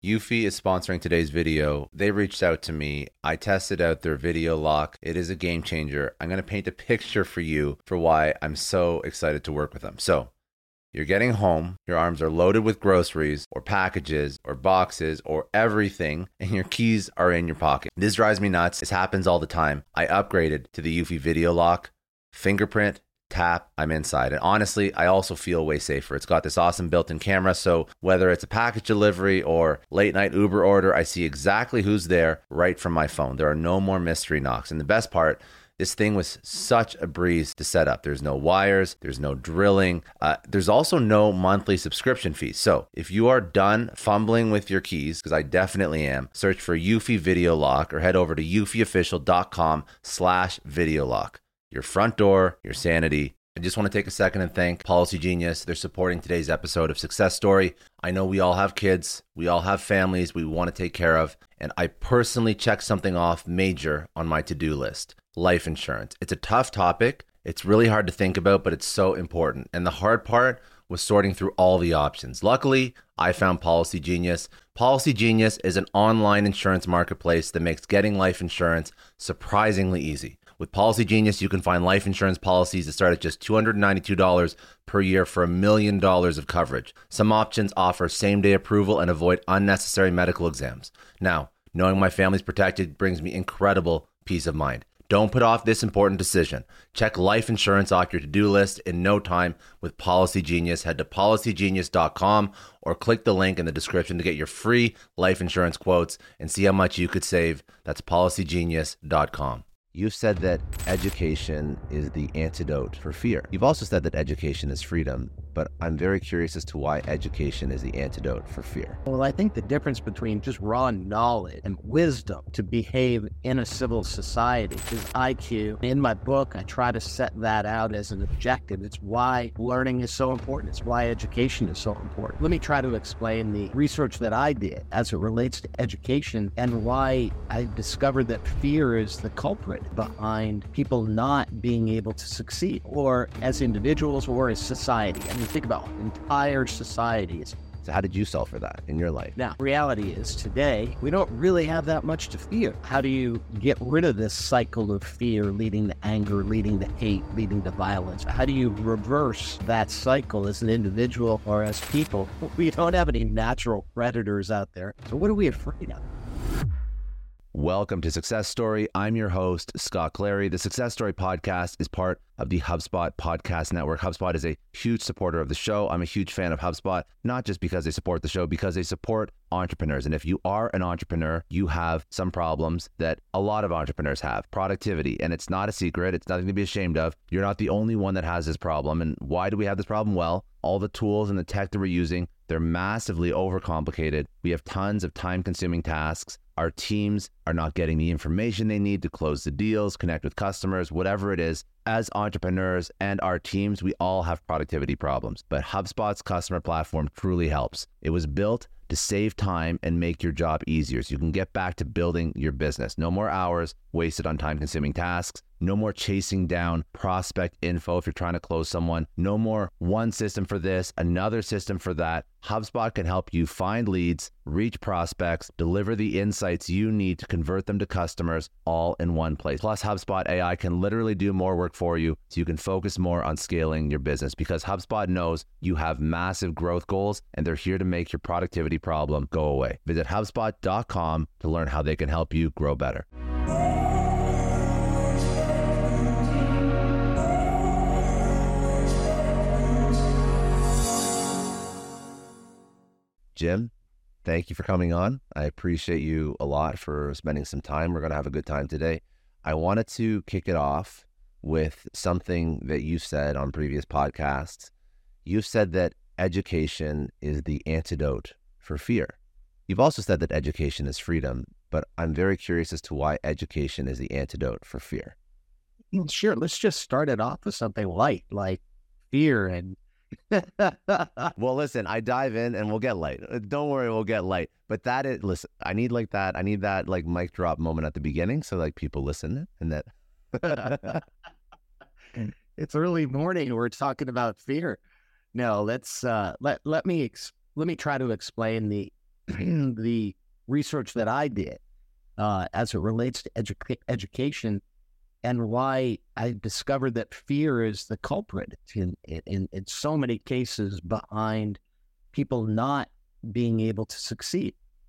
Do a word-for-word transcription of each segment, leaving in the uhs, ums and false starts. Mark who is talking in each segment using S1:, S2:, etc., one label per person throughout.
S1: Eufy is sponsoring today's video. They reached out to me. I tested out their video lock. It is a game changer. I'm going to paint a picture for you for why I'm so excited to work with them. So you're getting home, your arms are loaded with groceries or packages or boxes or everything, and your keys are in your pocket. This drives me nuts. This happens all the time. I upgraded to the Eufy video lock, fingerprint, tap, I'm inside. And honestly, I also feel way safer. It's got this awesome built-in camera, so whether it's a package delivery or late night Uber order, I see exactly who's there right from my phone. There are no more mystery knocks. And the best part, this thing was such a breeze to set up. There's no wires, there's no drilling. Uh, there's also no monthly subscription fees. So if you are done fumbling with your keys, because I definitely am, search for Eufy Video Lock or head over to eufyofficial.com slash video lock. Your front door, your sanity. I just want to take a second and thank Policy Genius. They're supporting today's episode of Success Story. I know we all have kids. We all have families we want to take care of. And I personally checked something off major on my to-do list. Life insurance. It's a tough topic. It's really hard to think about, but it's so important. And the hard part was sorting through all the options. Luckily, I found Policy Genius. Policy Genius is an online insurance marketplace that makes getting life insurance surprisingly easy. With Policy Genius, you can find life insurance policies that start at just two hundred ninety-two dollars per year for a million dollars of coverage. Some options offer same-day approval and avoid unnecessary medical exams. Now, knowing my family's protected brings me incredible peace of mind. Don't put off this important decision. Check life insurance off your to-do list in no time with Policy Genius. Head to policy genius dot com or click the link in the description to get your free life insurance quotes and see how much you could save. That's policy genius dot com. You've said that education is the antidote for fear. You've also said that education is freedom, but I'm very curious as to why education is the antidote for fear.
S2: Well, I think the difference between just raw knowledge and wisdom to behave in a civil society is I Q. In my book, I try to set that out as an objective. It's why learning is so important. It's why education is so important. Let me try to explain the research that I did as it relates to education and why I discovered that fear is the culprit behind people not being able to succeed, or as individuals or as society. I mean, think about entire societies.
S1: So how did you solve for that in your life?
S2: Now, reality is today, we don't really have that much to fear. How do you get rid of this cycle of fear leading to anger, leading to hate, leading to violence? How do you reverse that cycle as an individual or as people? We don't have any natural predators out there. So what are we afraid of?
S1: Welcome to Success Story. I'm your host, Scott Clary. The Success Story podcast is part of the HubSpot podcast network. HubSpot is a huge supporter of the show. I'm a huge fan of HubSpot, not just because they support the show, because they support entrepreneurs. And if you are an entrepreneur, you have some problems that a lot of entrepreneurs have. Productivity. And it's not a secret. It's nothing to be ashamed of. You're not the only one that has this problem. And why do we have this problem? Well, all the tools and the tech that we're using, they're massively overcomplicated. We have tons of time-consuming tasks. Our teams are not getting the information they need to close the deals, connect with customers, whatever it is. As entrepreneurs and our teams, we all have productivity problems, but HubSpot's customer platform truly helps. It was built to save time and make your job easier so you can get back to building your business. No more hours wasted on time-consuming tasks. No more chasing down prospect info if you're trying to close someone. No more one system for this, another system for that. HubSpot can help you find leads, reach prospects, deliver the insights you need to convert them to customers all in one place. Plus, HubSpot A I can literally do more work for you so you can focus more on scaling your business because HubSpot knows you have massive growth goals and they're here to make your productivity problem go away. Visit HubSpot dot com to learn how they can help you grow better. Jim, thank you for coming on. I appreciate you a lot for spending some time. We're going to have a good time today. I wanted to kick it off with something that you said on previous podcasts. You've said that education is the antidote for fear. You've also said that education is freedom, but I'm very curious as to why education is the antidote for fear.
S2: Well, sure. Let's just start it off with something light, like fear and
S1: Well, listen, I dive in and we'll get light. Don't worry, we'll get light. But that is, listen, I need like that. I need that like mic drop moment at the beginning so like people listen and that.
S2: It's early morning. We're talking about fear. No, let's uh, let let me ex- let me try to explain the the research that I did uh, as it relates to edu- education, and why I discovered that fear is the culprit in, in, in so many cases behind people not being able to succeed,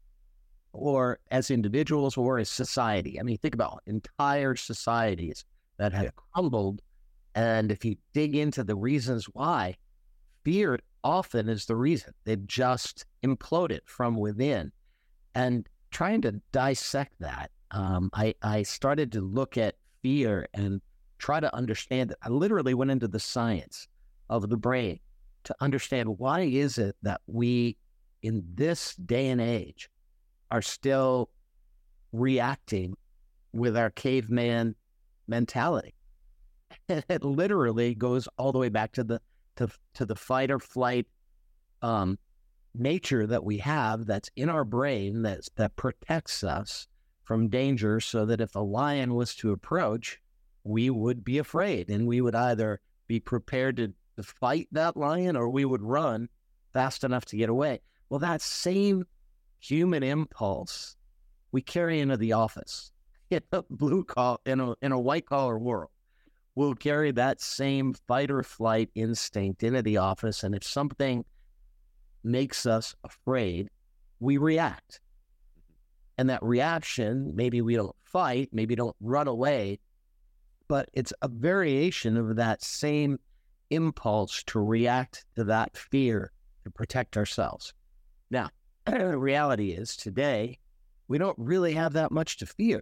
S2: or as individuals or as society. I mean, think about entire societies that have crumbled. And if you dig into the reasons why, fear often is the reason. They've just imploded from within. And trying to dissect that, um, I, I started to look at fear and try to understand it. I literally went into the science of the brain to understand, why is it that we, in this day and age, are still reacting with our caveman mentality. It literally goes all the way back to the to, to the fight or flight um, nature that we have, that's in our brain, that's, that protects us from danger, so that if a lion was to approach, we would be afraid, and we would either be prepared to, to fight that lion, or we would run fast enough to get away. Well, that same human impulse we carry into the office. In a blue collar, in a in a white collar world, we'll carry that same fight or flight instinct into the office, and if something makes us afraid, we react. And that reaction, maybe we don't fight, maybe don't run away, but it's a variation of that same impulse to react to that fear to protect ourselves. Now, the reality is today, we don't really have that much to fear.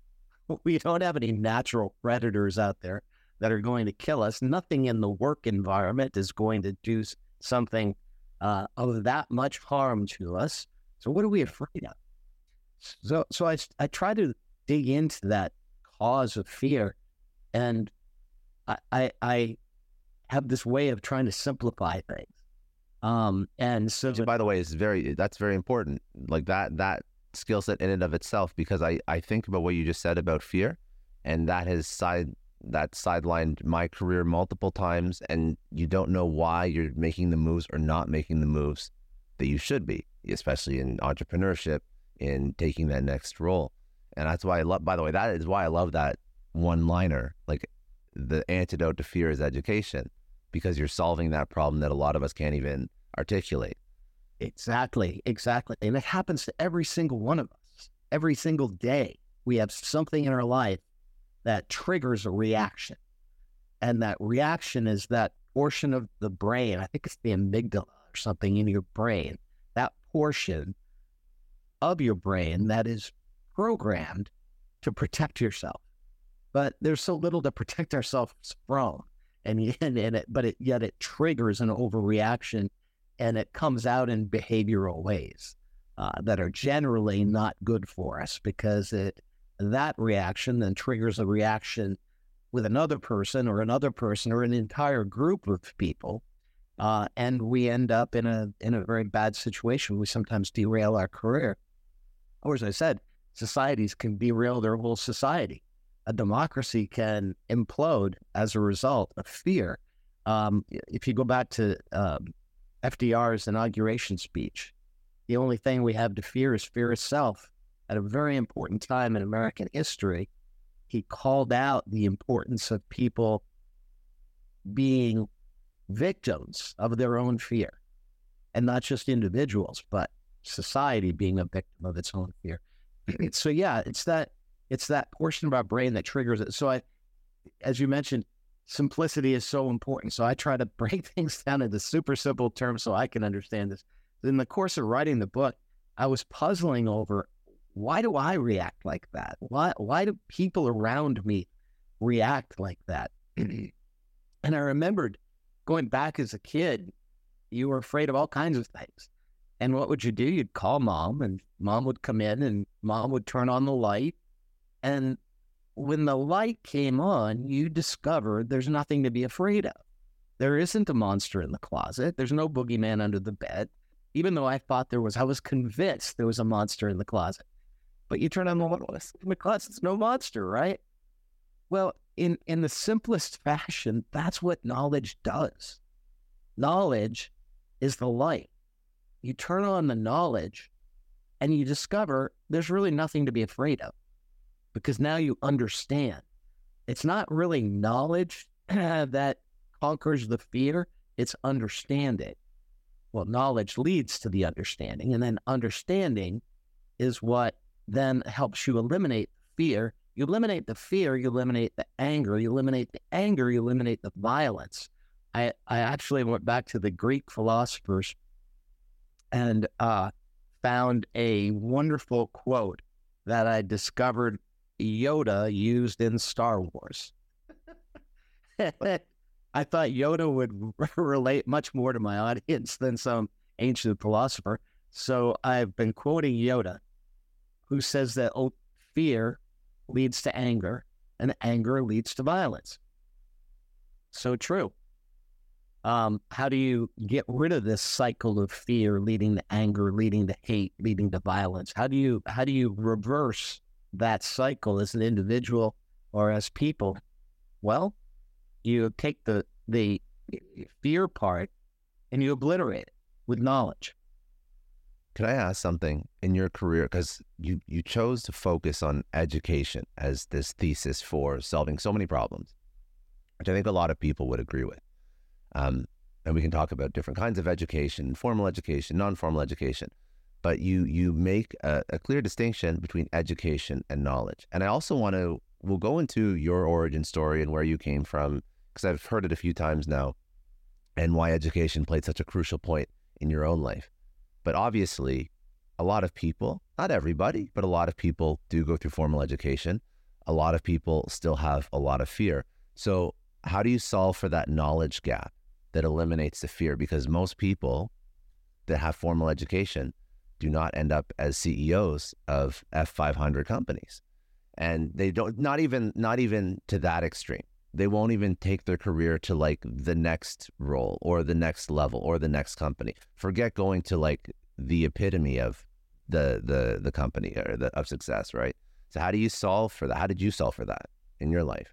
S2: We don't have any natural predators out there that are going to kill us. Nothing in the work environment is going to do something uh, of that much harm to us. So what are we afraid of? So, so I, I try to dig into that cause of fear, and I, I, I have this way of trying to simplify things. Um, and so,
S1: Which, by the way, is very, that's very important. Like that, that skill set in and of itself, because I, I think about what you just said about fear, and that has side, that sidelined my career multiple times, and you don't know why you're making the moves or not making the moves that you should be, especially in entrepreneurship, in taking that next role. And that's why I love, by the way, that is why I love that one liner, like the antidote to fear is education, because you're solving that problem that a lot of us can't even articulate.
S2: Exactly, exactly. And it happens to every single one of us. Every single day, we have something in our life that triggers a reaction. And that reaction is that portion of the brain, I think it's the amygdala or something in your brain, that portion of your brain that is programmed to protect yourself. But there's so little to protect ourselves from. And, and, and it, but it, yet it triggers an overreaction, and it comes out in behavioral ways uh, that are generally not good for us, because it that reaction then triggers a reaction with another person or another person or an entire group of people, uh, and we end up in a in a very bad situation. We sometimes derail our career, or as I said, societies can derail their whole society. A democracy can implode as a result of fear. Um, if you go back to um, F D R's inauguration speech, the only thing we have to fear is fear itself. At a very important time in American history, he called out the importance of people being victims of their own fear, and not just individuals, but society being a victim of its own fear. So yeah, it's that it's that portion of our brain that triggers it. So I, as you mentioned, simplicity is so important. So I try to break things down into super simple terms so I can understand this. In the course of writing the book, I was puzzling over, why do I react like that? Why why do people around me react like that? And I remembered going back as a kid, you were afraid of all kinds of things. And what would you do? You'd call mom, and mom would come in, and mom would turn on the light. And when the light came on, you discovered there's nothing to be afraid of. There isn't a monster in the closet. There's no boogeyman under the bed. Even though I thought there was, I was convinced there was a monster in the closet. But you turn on the light, in the closet, it's no monster, right? Well, in, in the simplest fashion, that's what knowledge does. Knowledge is the light. You turn on the knowledge, And you discover there's really nothing to be afraid of because now you understand. It's not really knowledge that conquers the fear, it's understanding. Well, knowledge leads to the understanding, and then understanding is what then helps you eliminate fear. You eliminate the fear, you eliminate the anger, you eliminate the anger, you eliminate the violence. I, I actually went back to the Greek philosophers and uh, found a wonderful quote that I discovered Yoda used in Star Wars. I thought Yoda would relate much more to my audience than some ancient philosopher. So I've been quoting Yoda, who says that oh, fear leads to anger, and anger leads to violence. So true. Um, how do you get rid of this cycle of fear leading to anger, leading to hate, leading to violence? How do you how do you reverse that cycle as an individual or as people? Well, you take the the fear part and you obliterate it with knowledge.
S1: Could I ask something in your career? Because you, you chose to focus on education as this thesis for solving so many problems, which I think a lot of people would agree with. Um, and we can talk about different kinds of education, formal education, non-formal education. But you you make a, a clear distinction between education and knowledge. And I also want to, we'll go into your origin story and where you came from, because I've heard it a few times now, and why education played such a crucial point in your own life. But obviously, a lot of people, not everybody, but a lot of people do go through formal education. A lot of people still have a lot of fear. So how do you solve for that knowledge gap that eliminates the fear? Because most people that have formal education do not end up as C E Os of F five hundred companies. And they don't, not even, not even to that extreme. They won't even take their career to like the next role or the next level or the next company. Forget going to like the epitome of the the the company or the of success, right? So how do you solve for that? How did you solve for that in your life?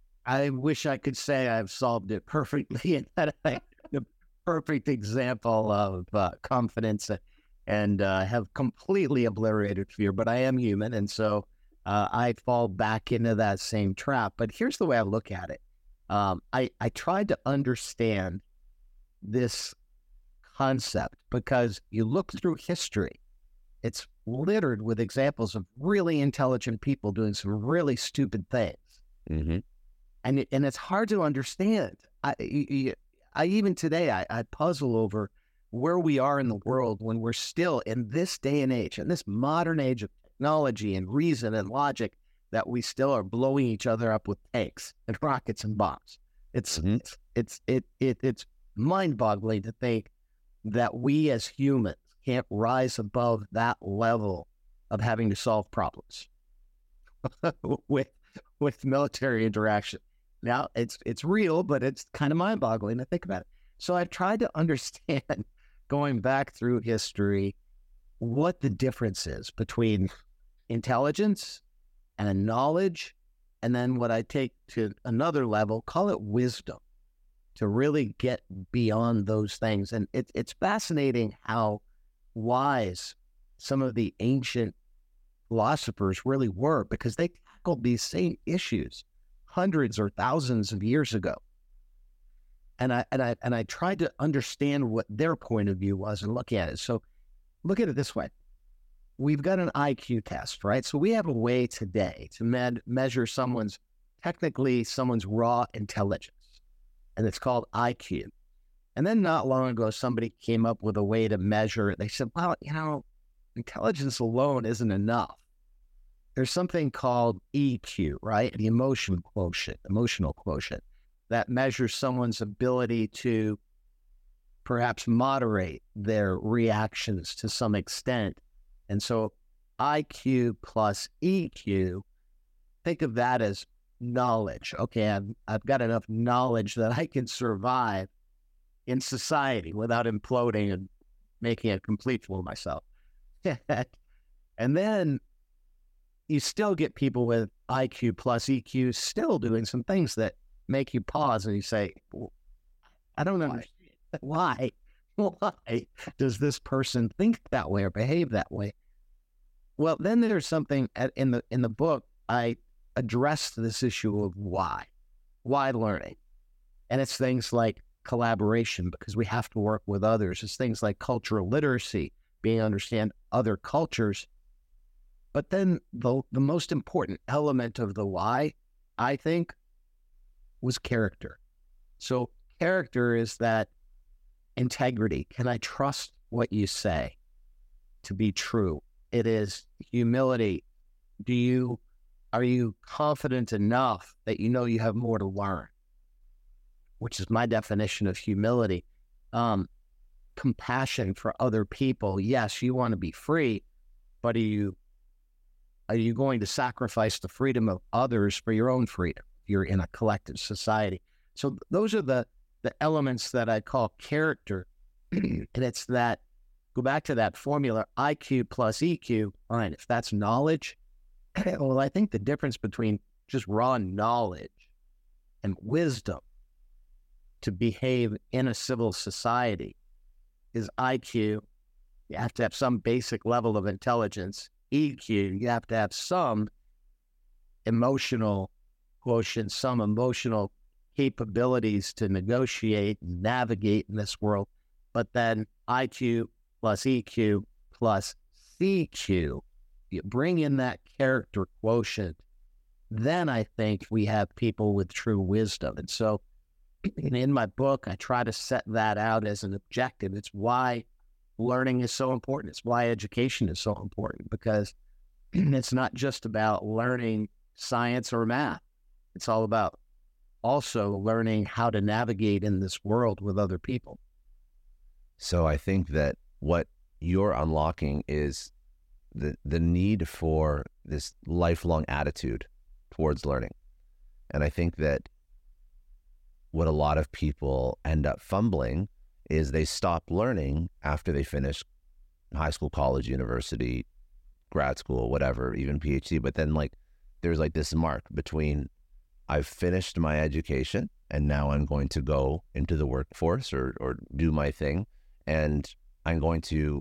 S2: I wish I could say I've solved it perfectly and that I'm the perfect example of uh, confidence and uh, have completely obliterated fear, but I am human. And so uh, I fall back into that same trap. But here's the way I look at it. Um, I, I tried to understand this concept because you look through history, it's littered with examples of really intelligent people doing some really stupid things.
S1: Mm-hmm.
S2: And it, and it's hard to understand. I, I, I even today, I, I puzzle over where we are in the world when we're still in this day and age, in this modern age of technology and reason and logic, that we still are blowing each other up with tanks and rockets and bombs. It's mm-hmm. it's it's it, it it's mind-boggling to think that we as humans can't rise above that level of having to solve problems with with military interaction. Now, it's it's real, but it's kind of mind-boggling to think about it. So I've tried to understand, going back through history, what the difference is between intelligence and knowledge, and then what I take to another level, call it wisdom, to really get beyond those things. And it, it's fascinating how wise some of the ancient philosophers really were, because they tackled these same issues hundreds or thousands of years ago. And I and I and I tried to understand what their point of view was and look at it. So look at it this way. We've got an I Q test, right? So we have a way today to med- measure someone's, technically someone's raw intelligence, and it's called I Q. And then not long ago, somebody came up with a way to measure it. They said, well, you know, intelligence alone isn't enough. There's something called E Q, right? The emotion quotient, emotional quotient, that measures someone's ability to perhaps moderate their reactions to some extent. And so I Q plus E Q, think of that as knowledge. Okay, I've, I've got enough knowledge that I can survive in society without imploding and making a complete fool of myself. And then you still get people with I Q plus E Q still doing some things that make you pause and you say, well, I don't know why. Why? Why does this person think that way or behave that way? Well, then there's something at, in the in the book. I addressed this issue of why, why learning, and it's things like collaboration because we have to work with others. It's things like cultural literacy, being understand other cultures. But then the the most important element of the why, I think, was character. So character is that integrity. Can I trust what you say to be true? It is humility. Do you, are you confident enough that you know you have more to learn? Which is my definition of humility. Um, compassion for other people. Yes, you want to be free, but are you, are you going to sacrifice the freedom of others for your own freedom? You're in a collective society. So those are the, the elements that I call character. And it's that, go back to that formula, I Q plus E Q. All right, if that's knowledge, well, I think the difference between just raw knowledge and wisdom to behave in a civil society is I Q. You have to have some basic level of intelligence. E Q, you have to have some emotional quotient, some emotional capabilities to negotiate and navigate in this world. But then I Q plus E Q plus C Q, you bring in that character quotient, then I think we have people with true wisdom. And so in my book, I try to set that out as an objective. It's why learning is so important. It's why education is so important, because it's not just about learning science or math. It's all about also learning how to navigate in this world with other people.
S1: So I think that what you're unlocking is the the need for this lifelong attitude towards learning. And I think that what a lot of people end up fumbling is they stop learning after they finish high school, college, university, grad school, whatever, even PhD. But then like there's like this mark between I've finished my education and now I'm going to go into the workforce or or do my thing, and I'm going to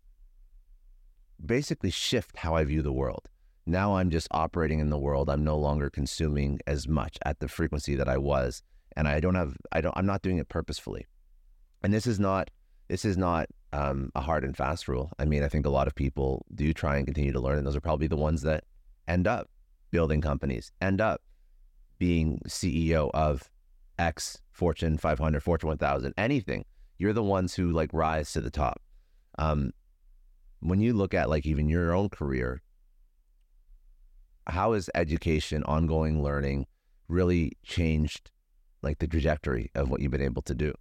S1: basically shift how I view the world. Now I'm just operating in the world. I'm no longer consuming as much at the frequency that I was, and I don't have I don't I'm not doing it purposefully. And this is not this is not um, a hard and fast rule. I mean, I think a lot of people do try and continue to learn, and those are probably the ones that end up building companies, end up being C E O of X, Fortune five hundred, Fortune one thousand, anything. You're the ones who like rise to the top. Um, when you look at like even your own career, how has education, ongoing learning really changed like the trajectory of what you've been able to do?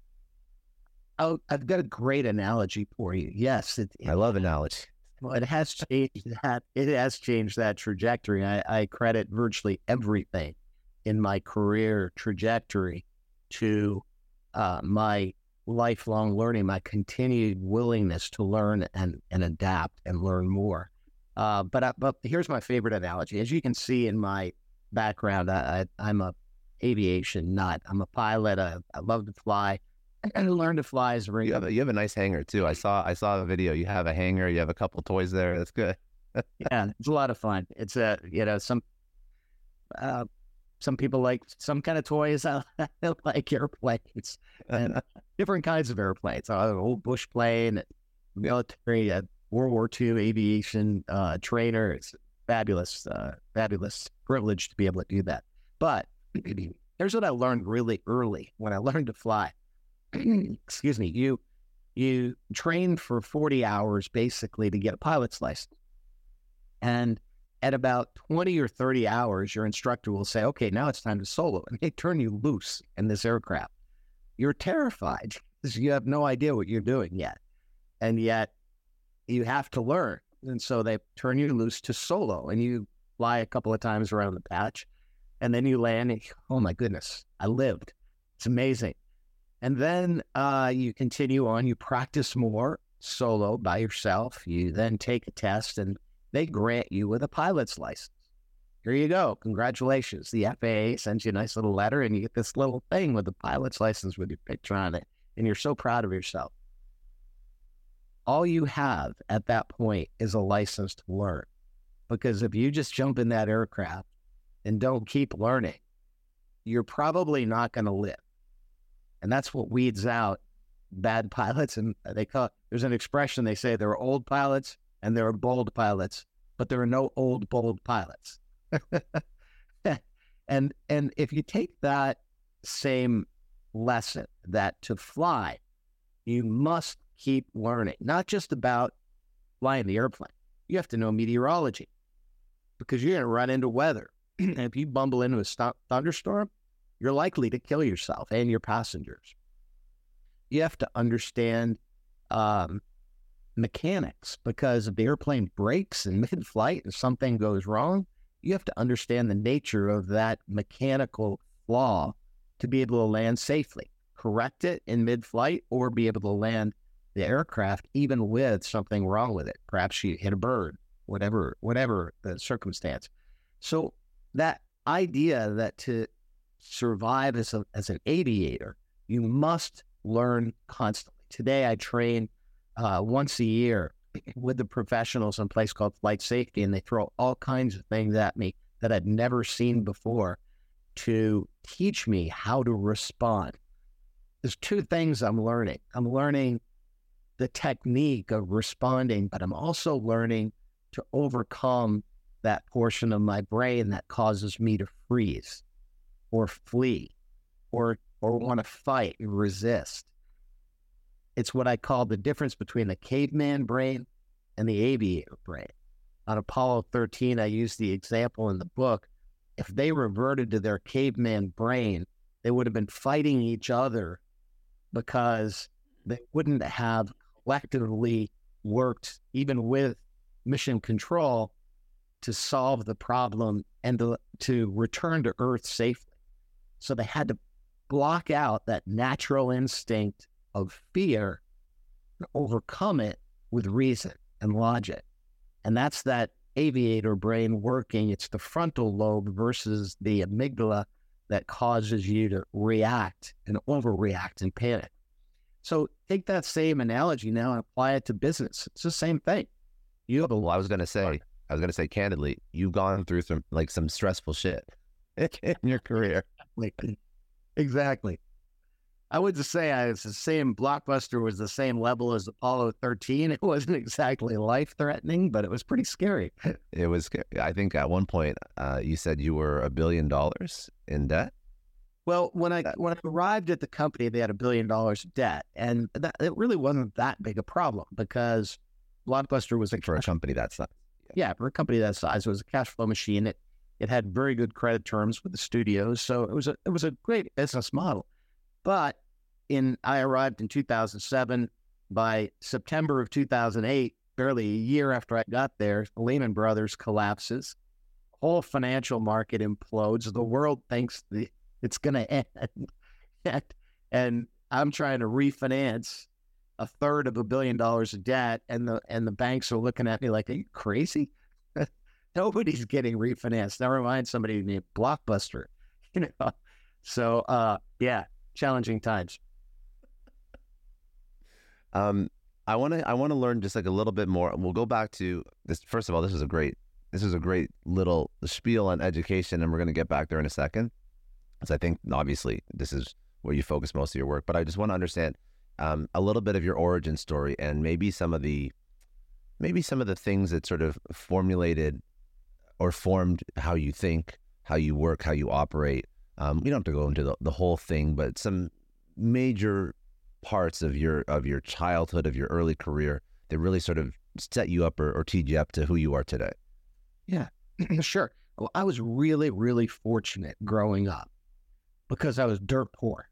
S2: Oh, I've got a great analogy for you. Yes. It, it,
S1: I love analogy.
S2: Well, it has changed that. It has changed that trajectory. I, I credit virtually everything in my career trajectory to uh, my lifelong learning, my continued willingness to learn and, and adapt and learn more. Uh, but I, but here's my favorite analogy. As you can see in my background, I, I, I'm a aviation nut. I'm a pilot. I, I love to fly. And learn to fly is very.
S1: You have a, you have a nice hangar too. I saw I saw the video. You have a hangar. You have a couple toys there. That's good.
S2: Yeah, it's a lot of fun. It's a you know some uh, some people like some kind of toys. I like airplanes and different kinds of airplanes. I have an old bush plane, military, uh, World War Two aviation uh, trainer. It's fabulous, uh, fabulous privilege to be able to do that. But here's what I learned really early when I learned to fly. Excuse me, you you train for forty hours basically to get a pilot's license. And at about twenty or thirty hours, your instructor will say, okay, now it's time to solo. And they turn you loose in this aircraft. You're terrified because you have no idea what you're doing yet. And yet you have to learn. And so they turn you loose to solo, and you fly a couple of times around the patch, and then you land and, oh my goodness, I lived. It's amazing. And then uh, you continue on, you practice more solo by yourself. You then take a test and they grant you with a pilot's license. Here you go. Congratulations. The F A A sends you a nice little letter and you get this little thing with the pilot's license with your picture on it. And you're so proud of yourself. all you have at that point is a license to learn. Because if you just jump in that aircraft and don't keep learning, you're probably not going to live. And that's what weeds out bad pilots. And they call it, there's an expression, they say there are old pilots and there are bold pilots, but there are no old, bold pilots. and and if you take that same lesson, that to fly, you must keep learning, not just about flying the airplane. You have to know meteorology because you're going to run into weather. And if you bumble into a st- thunderstorm, you're likely to kill yourself and your passengers. You have to understand um, mechanics, because if the airplane breaks in mid-flight and something goes wrong, you have to understand the nature of that mechanical flaw to be able to land safely, correct it in mid-flight, or be able to land the aircraft even with something wrong with it. Perhaps you hit a bird, whatever, whatever the circumstance. So that idea that to survive as a, as an aviator, you must learn constantly. Today, I train uh, once a year with the professionals in a place called Flight Safety, and they throw all kinds of things at me that I'd never seen before to teach me how to respond. There's two things I'm learning. I'm learning the technique of responding, but I'm also learning to overcome that portion of my brain that causes me to freeze or flee or or want to fight and resist. It's what I call the difference between the caveman brain and the aviator brain. On Apollo thirteen, I used the example in the book. If they reverted to their caveman brain, they would have been fighting each other because they wouldn't have collectively worked, even with mission control, to solve the problem and to, to return to Earth safely. So they had to block out that natural instinct of fear and overcome it with reason and logic. And that's that aviator brain working. It's the frontal lobe versus the amygdala that causes you to react and overreact and panic. So take that same analogy now and apply it to business. It's the same thing. You have a
S1: Well, I was going to say, I was going to say candidly, you've gone through some, like some stressful shit in your career.
S2: Exactly. I would just say I was the same, Blockbuster was the same level as Apollo thirteen. It wasn't exactly life-threatening, but it was pretty scary.
S1: It was scary. I think at one point uh, you said you were a billion dollars in debt.
S2: Well, when I when I arrived at the company, they had a billion dollars of debt, and that, it really wasn't that big a problem because Blockbuster was a
S1: for a company that size.
S2: Yeah. yeah, for a company that size, it was a cash flow machine. It it had very good credit terms with the studios, so it was a it was a great business model. But in I arrived in two thousand seven. By September of two thousand eight, barely a year after I got there, Lehman Brothers collapses. The whole financial market implodes. The world thinks the, it's going to end. And I'm trying to refinance a third of a billion dollars of debt, and the and the banks are looking at me like, are you crazy? Nobody's getting refinanced. Never mind somebody named Blockbuster. You know, so uh, yeah. Challenging times.
S1: Um, I want to I want to learn just like a little bit more. We'll go back to this. First of all, this is a great this is a great little spiel on education, and we're going to get back there in a second, because I think obviously this is where you focus most of your work. But I just want to understand um, a little bit of your origin story, and maybe some of the maybe some of the things that sort of formulated or formed how you think, how you work, how you operate. Um, you don't have to go into the, the whole thing, but some major parts of your of your childhood, of your early career that really sort of set you up or, or teed you up to who you are today.
S2: Yeah, sure. Well, I was really, really fortunate growing up because I was dirt poor.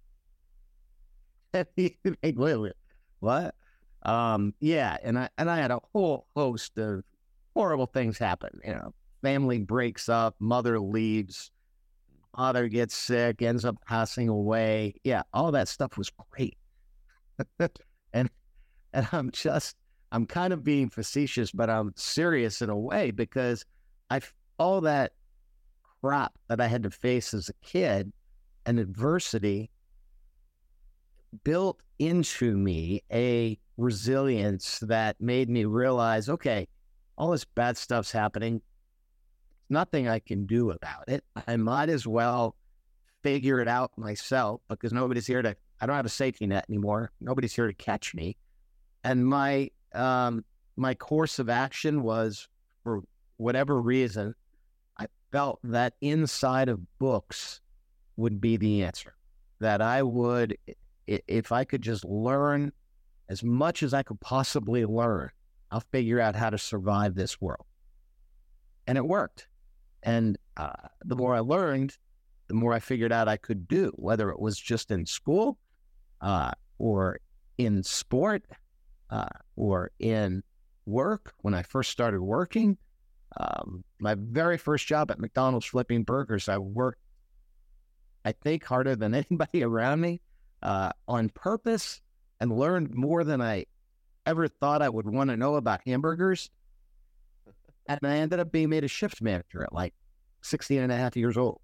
S2: What? Um, yeah, and I and I had a whole host of horrible things happen. You know, family breaks up, mother leaves. Father gets sick, ends up passing away. Yeah, all that stuff was great. and and I'm just, I'm kind of being facetious, but I'm serious in a way because I all that crap that I had to face as a kid and adversity built into me a resilience that made me realize, okay, all this bad stuff's happening. Nothing I can do about it. I might as well figure it out myself because nobody's here to, I don't have a safety net anymore. Nobody's here to catch me. And my, um, my course of action was, for whatever reason, I felt that inside of books would be the answer. That I would, if I could just learn as much as I could possibly learn, I'll figure out how to survive this world. And it worked. And uh, the more I learned, the more I figured out I could do, whether it was just in school uh, or in sport uh, or in work. When I first started working, um, my very first job at McDonald's flipping burgers, I worked, I think, harder than anybody around me uh, on purpose and learned more than I ever thought I would want to know about hamburgers. And I ended up being made a shift manager at like sixteen and a half years old.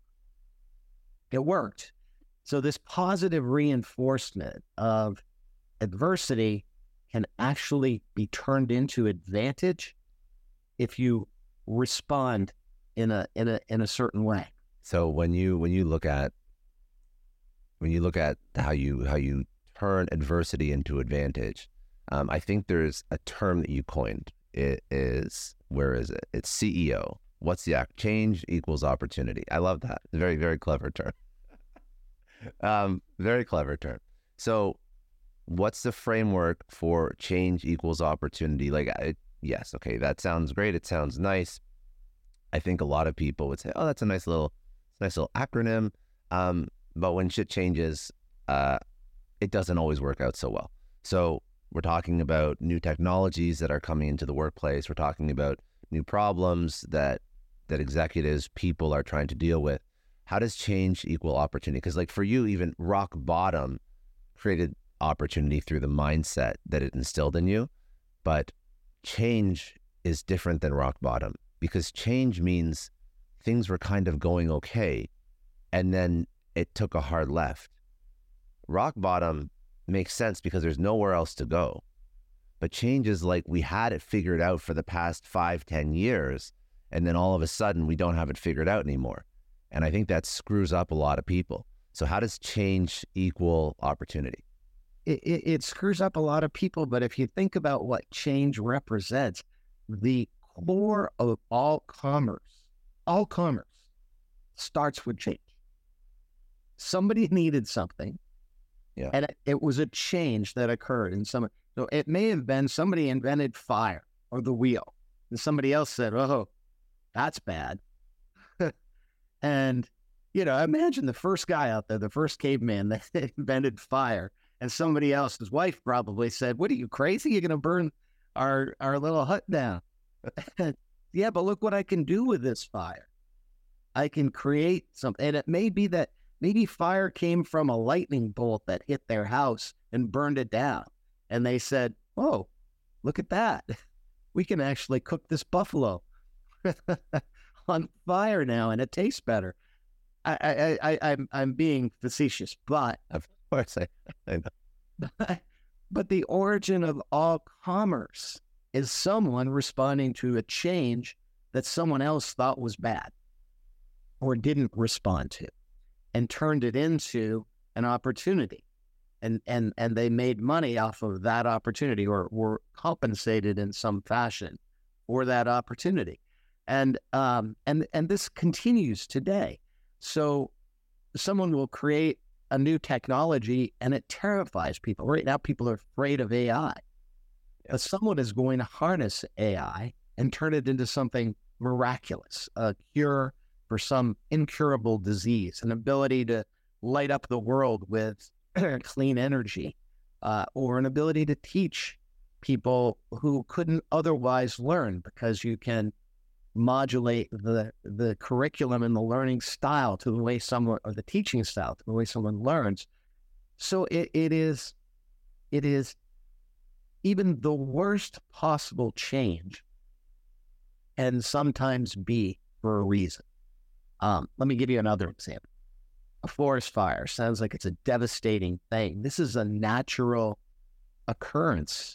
S2: It worked. So this positive reinforcement of adversity can actually be turned into advantage if you respond in a in a in a certain way.
S1: So when you when you look at when you look at how you how you turn adversity into advantage, um, I think there's a term that you coined. It is, where is it? It's C E O. What's the act? Change equals opportunity. I love that. Very, very clever term. um, very clever term. So what's the framework for change equals opportunity? Like, I, yes, okay, that sounds great. It sounds nice. I think a lot of people would say, oh, that's a nice little, nice little acronym. Um, but when shit changes, uh, it doesn't always work out so well. So we're talking about new technologies that are coming into the workplace. We're talking about new problems that that executives, people are trying to deal with. How does change equal opportunity? Because like for you, even rock bottom created opportunity through the mindset that it instilled in you. But change is different than rock bottom, because change means things were kind of going okay, and then it took a hard left. Rock bottom makes sense because there's nowhere else to go. But change is like we had it figured out for the past five, ten years, and then all of a sudden we don't have it figured out anymore. And I think that screws up a lot of people. So how does change equal opportunity?
S2: It, it, it screws up a lot of people, but if you think about what change represents, the core of all commerce, all commerce starts with change. Somebody needed something.
S1: Yeah.
S2: And it, it was a change that occurred in some, so it may have been somebody invented fire or the wheel, and somebody else said, oh, that's bad. And, you know, imagine the first guy out there, the first caveman that invented fire, and somebody else, his wife probably said, what are you, crazy? You're going to burn our, our little hut down. Yeah, but look what I can do with this fire. I can create something. And it may be that maybe fire came from a lightning bolt that hit their house and burned it down. And they said, oh, look at that. We can actually cook this buffalo on fire now, and it tastes better. I, I, I, I'm, I'm being facetious, but
S1: of course I, I know.
S2: But the origin of all commerce is someone responding to a change that someone else thought was bad or didn't respond to, and turned it into an opportunity. And, and, and they made money off of that opportunity, or were compensated in some fashion for that opportunity. And, um, and, and this continues today. So someone will create a new technology and it terrifies people. Right now, people are afraid of A I. But someone is going to harness A I and turn it into something miraculous, a cure for some incurable disease, an ability to light up the world with clean energy, uh, or an ability to teach people who couldn't otherwise learn, because you can modulate the the curriculum and the learning style to the way someone, or the teaching style to the way someone learns. So it, it is it is even the worst possible change, and sometimes be for a reason. Um, let me give you another example. A forest fire sounds like it's a devastating thing. This is a natural occurrence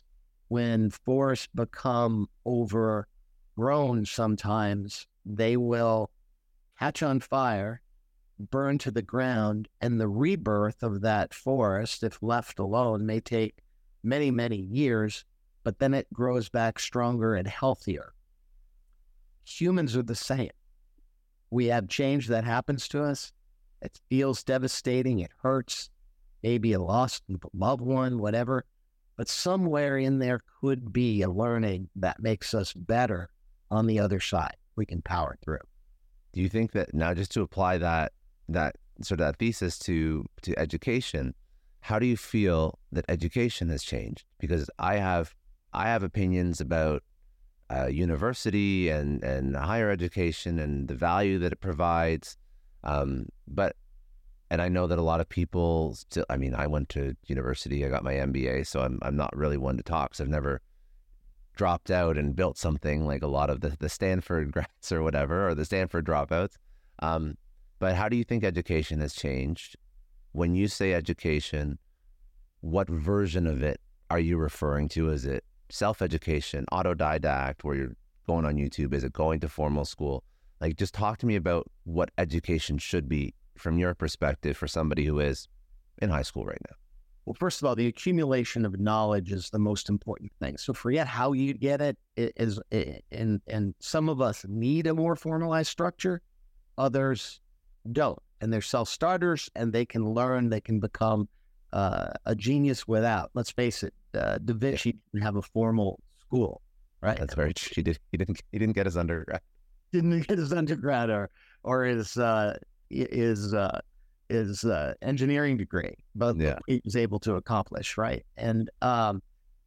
S2: when forests become overgrown, sometimes they will catch on fire, burn to the ground, and the rebirth of that forest, if left alone, may take many, many years, but then it grows back stronger and healthier. Humans are the same. We have change that happens to us. It feels devastating. It hurts. Maybe a lost loved one, whatever. But somewhere in there could be a learning that makes us better on the other side. We can power through.
S3: Do you think that now, just to apply that that sort of that thesis to to education, how do you feel that education has changed? Because I have I have opinions about uh, university and and higher education and the value that it provides, um, but and I know that a lot of people still. I mean, I went to university, I got my M B A, so I'm I'm not really one to talk. So I've never dropped out and built something like a lot of the, the Stanford grads or whatever, or the Stanford dropouts. Um, but how do you think education has changed? When you say education, what version of it are you referring to? Is it self-education, autodidact, where you're going on YouTube? Is it going to formal school? Like, just talk to me about what education should be from your perspective for somebody who is in high school right now.
S2: Well, first of all, the accumulation of knowledge is the most important thing. So forget how you get it. It is, it, and and some of us need a more formalized structure, others don't, and they're self-starters, and they can learn. They can become uh, a genius without. Let's face it, uh, Da Vinci yeah. didn't have a formal school, right?
S3: That's very true. He did. He didn't. He didn't get his undergrad.
S2: Didn't get his undergrad or or his uh, his. Uh, is uh, engineering degree, but yeah. he was able to accomplish, right? And um,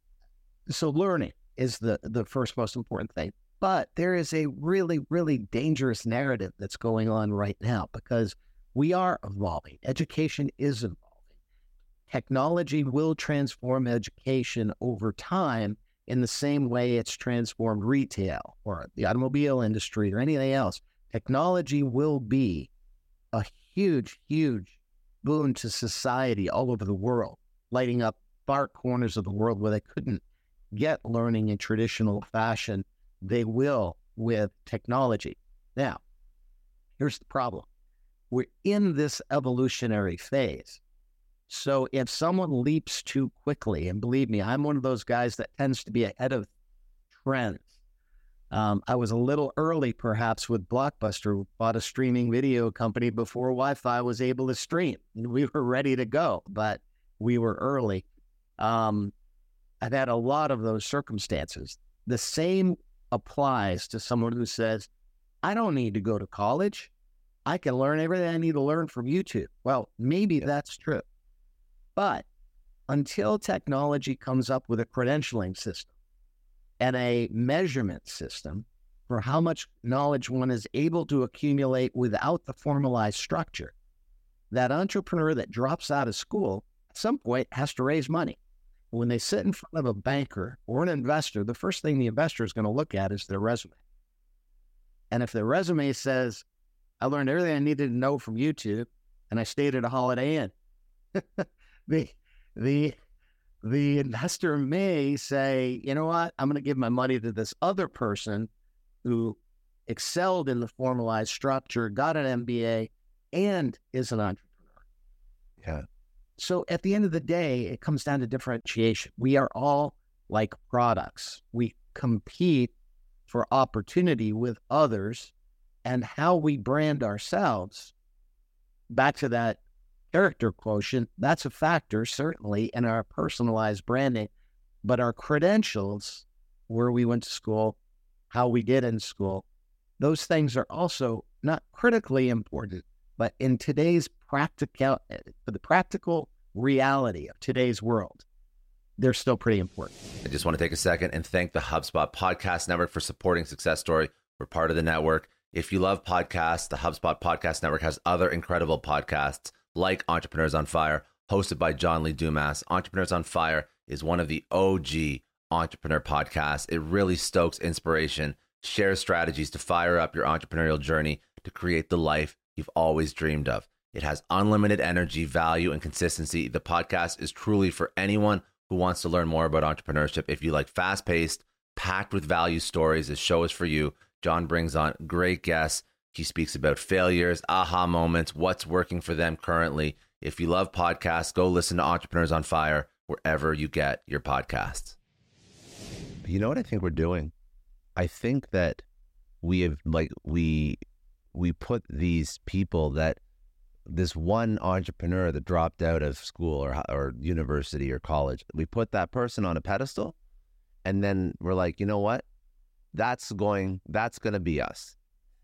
S2: so learning is the, the first most important thing. But there is a really, really dangerous narrative that's going on right now because we are evolving. Education is evolving. Technology will transform education over time in the same way it's transformed retail or the automobile industry or anything else. Technology will be a huge, huge boon to society all over the world, lighting up far corners of the world where they couldn't get learning in traditional fashion. They will with technology. Now, here's the problem. We're in this evolutionary phase. So if someone leaps too quickly, and believe me, I'm one of those guys that tends to be ahead of trends. Um, I was a little early, perhaps, with Blockbuster, who bought a streaming video company before Wi-Fi was able to stream. We were ready to go, but we were early. Um, I've had a lot of those circumstances. The same applies to someone who says, I don't need to go to college. I can learn everything I need to learn from YouTube. Well, maybe that's true. But until technology comes up with a credentialing system, and a measurement system for how much knowledge one is able to accumulate without the formalized structure, that entrepreneur that drops out of school at some point has to raise money. When they sit in front of a banker or an investor, the first thing the investor is going to look at is their resume. And if their resume says, I learned everything I needed to know from YouTube, and I stayed at a Holiday Inn, the the The investor may say, you know what, I'm going to give my money to this other person who excelled in the formalized structure, got an M B A, and is an entrepreneur.
S3: Yeah.
S2: So at the end of the day, it comes down to differentiation. We are all like products. We compete for opportunity with others, and how we brand ourselves, back to that character quotient, that's a factor, certainly, in our personalized branding. But our credentials, where we went to school, how we did in school, those things are also not critically important, but in today's practical, for the practical reality of today's world, they're still pretty important.
S1: I just want to take a second and thank the HubSpot Podcast Network for supporting Success Story. We're part of the network. If you love podcasts, the HubSpot Podcast Network has other incredible podcasts like Entrepreneurs on Fire, hosted by John Lee Dumas. Entrepreneurs on Fire is one of the O G entrepreneur podcasts. It really stokes inspiration, shares strategies to fire up your entrepreneurial journey to create the life you've always dreamed of. It has unlimited energy, value, and consistency. The podcast is truly for anyone who wants to learn more about entrepreneurship. If you like fast-paced, packed with value stories, this show is for you. John brings on great guests. He speaks about failures, aha moments, what's working for them currently. If you love podcasts, go listen to Entrepreneurs on Fire wherever you get your podcasts.
S3: You know what I think we're doing? I think that we have like we we put these people that this one entrepreneur that dropped out of school or or university or college, we put that person on a pedestal, and then we're like, you know what? That's going that's going to be us.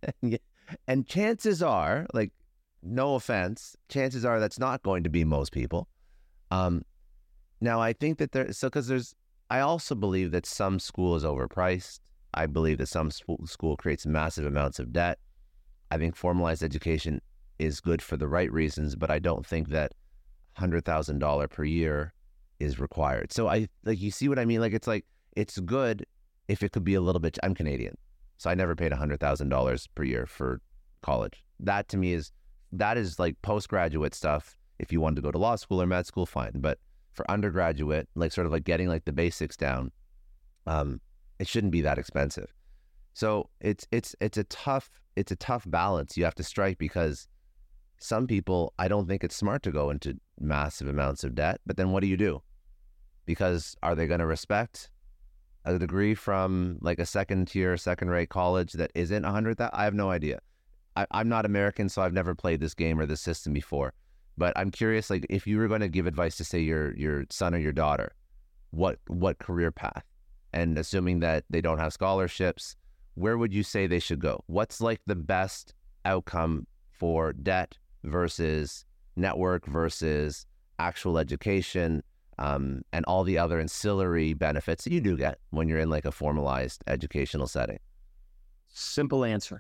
S3: And chances are, like, no offense, chances are that's not going to be most people. Um, now, I think that there, so because there's, I also believe that some school is overpriced. I believe that some school creates massive amounts of debt. I think formalized education is good for the right reasons, but I don't think that one hundred thousand dollars per year is required. So I, like, you see what I mean? Like, it's like, it's good if it could be a little bit, I'm Canadian. So I never paid one hundred thousand dollars per year for college. That to me is, that is like postgraduate stuff. If you wanted to go to law school or med school, fine. But for undergraduate, like sort of like getting like the basics down, um, it shouldn't be that expensive. So it's it's it's a tough it's a tough balance you have to strike, because some people, I don't think it's smart to go into massive amounts of debt. But then what do you do? Because are they going to respect a degree from like a second tier, second rate college that isn't a hundred thousand? I have no idea. I, I'm not American, so I've never played this game or this system before. But I'm curious, like, if you were going to give advice to, say, your your son or your daughter, what what career path? And assuming that they don't have scholarships, where would you say they should go? What's like the best outcome for debt versus network versus actual education? Um, and all the other ancillary benefits that you do get when you're in like a formalized educational setting?
S2: Simple answer.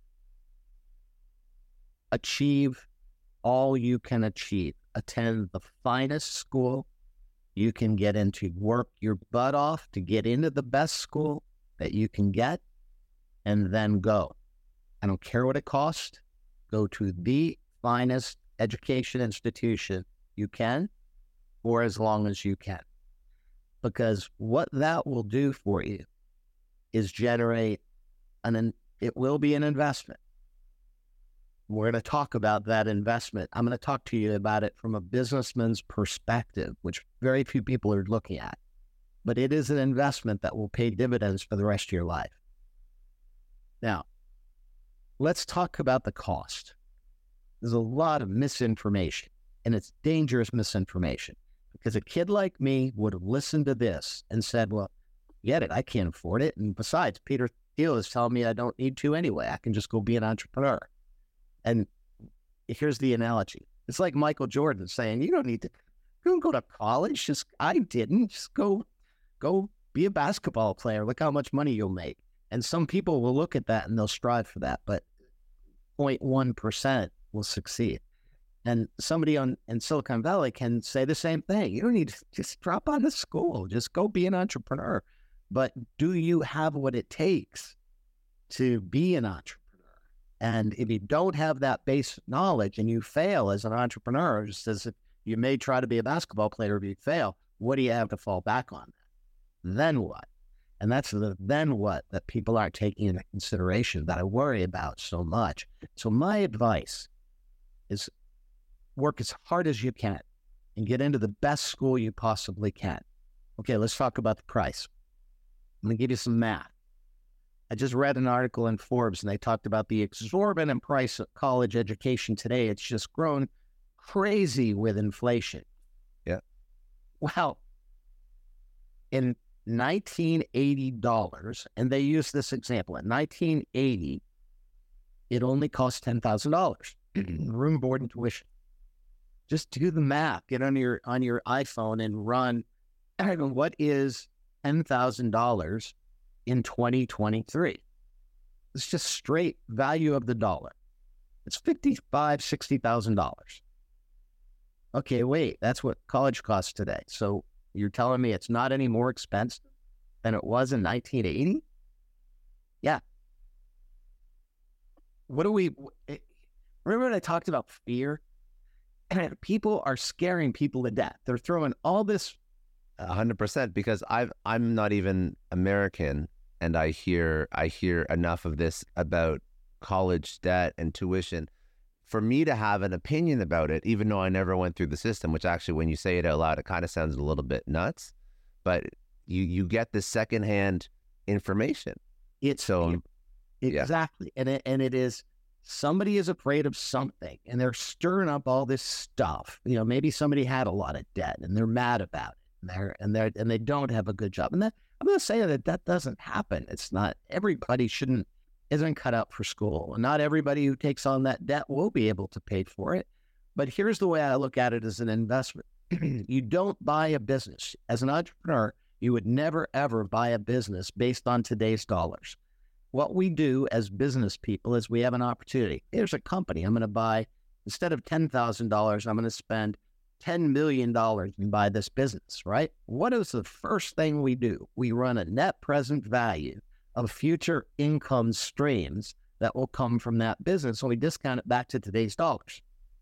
S2: Achieve all you can achieve. Attend the finest school you can get into. Work your butt off to get into the best school that you can get, and then go. I don't care what it costs. Go to the finest education institution you can, for as long as you can. Because what that will do for you is generate an, it will be an investment. We're going to talk about that investment. I'm going to talk to you about it from a businessman's perspective, which very few people are looking at. But it is an investment that will pay dividends for the rest of your life. Now, let's talk about the cost. There's a lot of misinformation, and it's dangerous misinformation. Because a kid like me would have listened to this and said, well, get it, I can't afford it. And besides, Peter Thiel is telling me I don't need to anyway. I can just go be an entrepreneur. And here's the analogy. It's like Michael Jordan saying, you don't need to, you don't go to college. Just, I didn't. Just go, go be a basketball player. Look how much money you'll make. And some people will look at that and they'll strive for that. But zero point one percent will succeed. And somebody on in Silicon Valley can say the same thing. You don't need to just drop out of school. Just go be an entrepreneur. But do you have what it takes to be an entrepreneur? And if you don't have that base knowledge and you fail as an entrepreneur, just as if you may try to be a basketball player, if you fail, what do you have to fall back on? Then what? And that's the then what that people aren't taking into consideration that I worry about so much. So my advice is work as hard as you can and get into the best school you possibly can. Okay, let's talk about the price. I'm going to give you some math. I just read an article in Forbes, and they talked about the exorbitant price of college education today. It's just grown crazy with inflation.
S3: Yeah.
S2: Well, in nineteen eighty dollars, and they use this example, in nineteen eighty, it only cost ten thousand dollars, room, board, and tuition. Just do the math. Get on your on your iPhone and run, what is ten thousand dollars in twenty twenty-three? It's just straight value of the dollar. It's fifty-five thousand dollars, sixty thousand dollars. Okay, wait, that's what college costs today. So you're telling me it's not any more expensive than it was in nineteen eighty? Yeah. What do we, remember when I talked about fear? People are scaring people to death. They're throwing all this
S3: A hundred percent, because I've I'm not even American, and I hear I hear enough of this about college debt and tuition for me to have an opinion about it, even though I never went through the system. Which actually, when you say it out loud, it kind of sounds a little bit nuts, but you you get this secondhand information.
S2: It's
S3: So
S2: exactly, and it, and it is. Somebody is afraid of something, and they're stirring up all this stuff. You know, maybe somebody had a lot of debt, and they're mad about it. And they're and they and they don't have a good job. And that, I'm going to say that that doesn't happen. It's not everybody shouldn't isn't cut out for school, and not everybody who takes on that debt will be able to pay for it. But here's the way I look at it as an investment. You don't buy a business as an entrepreneur. You would never ever buy a business based on today's dollars. What we do as business people is we have an opportunity. Here's a company. I'm going to buy, instead of ten thousand dollars, I'm going to spend ten million dollars and buy this business, right? What is the first thing we do? We run a net present value of future income streams that will come from that business, and we discount it back to today's dollars.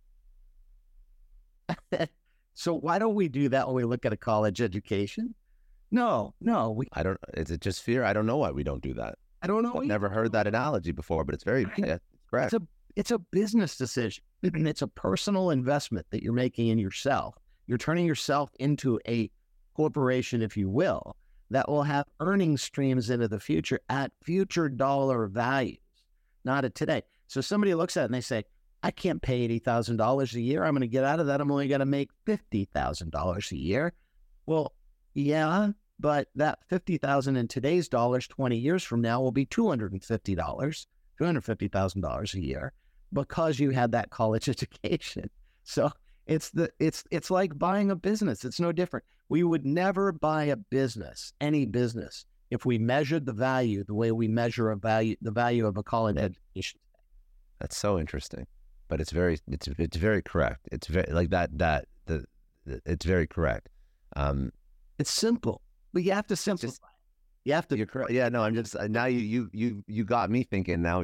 S2: So why don't we do that when we look at a college education? No, no. We,
S3: I don't. Is it just fear? I don't know why we don't do that.
S2: I don't know.
S3: I've never heard that analogy before, but it's very yeah, it's correct.
S2: It's a it's a business decision. It's a personal investment that you're making in yourself. You're turning yourself into a corporation, if you will, that will have earning streams into the future at future dollar values, not at today. So somebody looks at it and they say, I can't pay eighty thousand dollars a year. I'm going to get out of that. I'm only going to make fifty thousand dollars a year. Well, yeah. But that fifty thousand dollars in today's dollars, twenty years from now, will be two hundred fifty dollars, two hundred fifty thousand dollars a year, because you had that college education. So it's the it's it's like buying a business. It's no different. We would never buy a business, any business, if we measured the value the way we measure a value, the value of a college education.
S3: That's so interesting, but it's very it's it's very correct. It's very like that that the, the it's very correct. Um,
S2: it's simple. But you have to simplify.
S3: Just,
S2: you have to.
S3: You're correct. Yeah, no, I'm just now you you you you got me thinking now.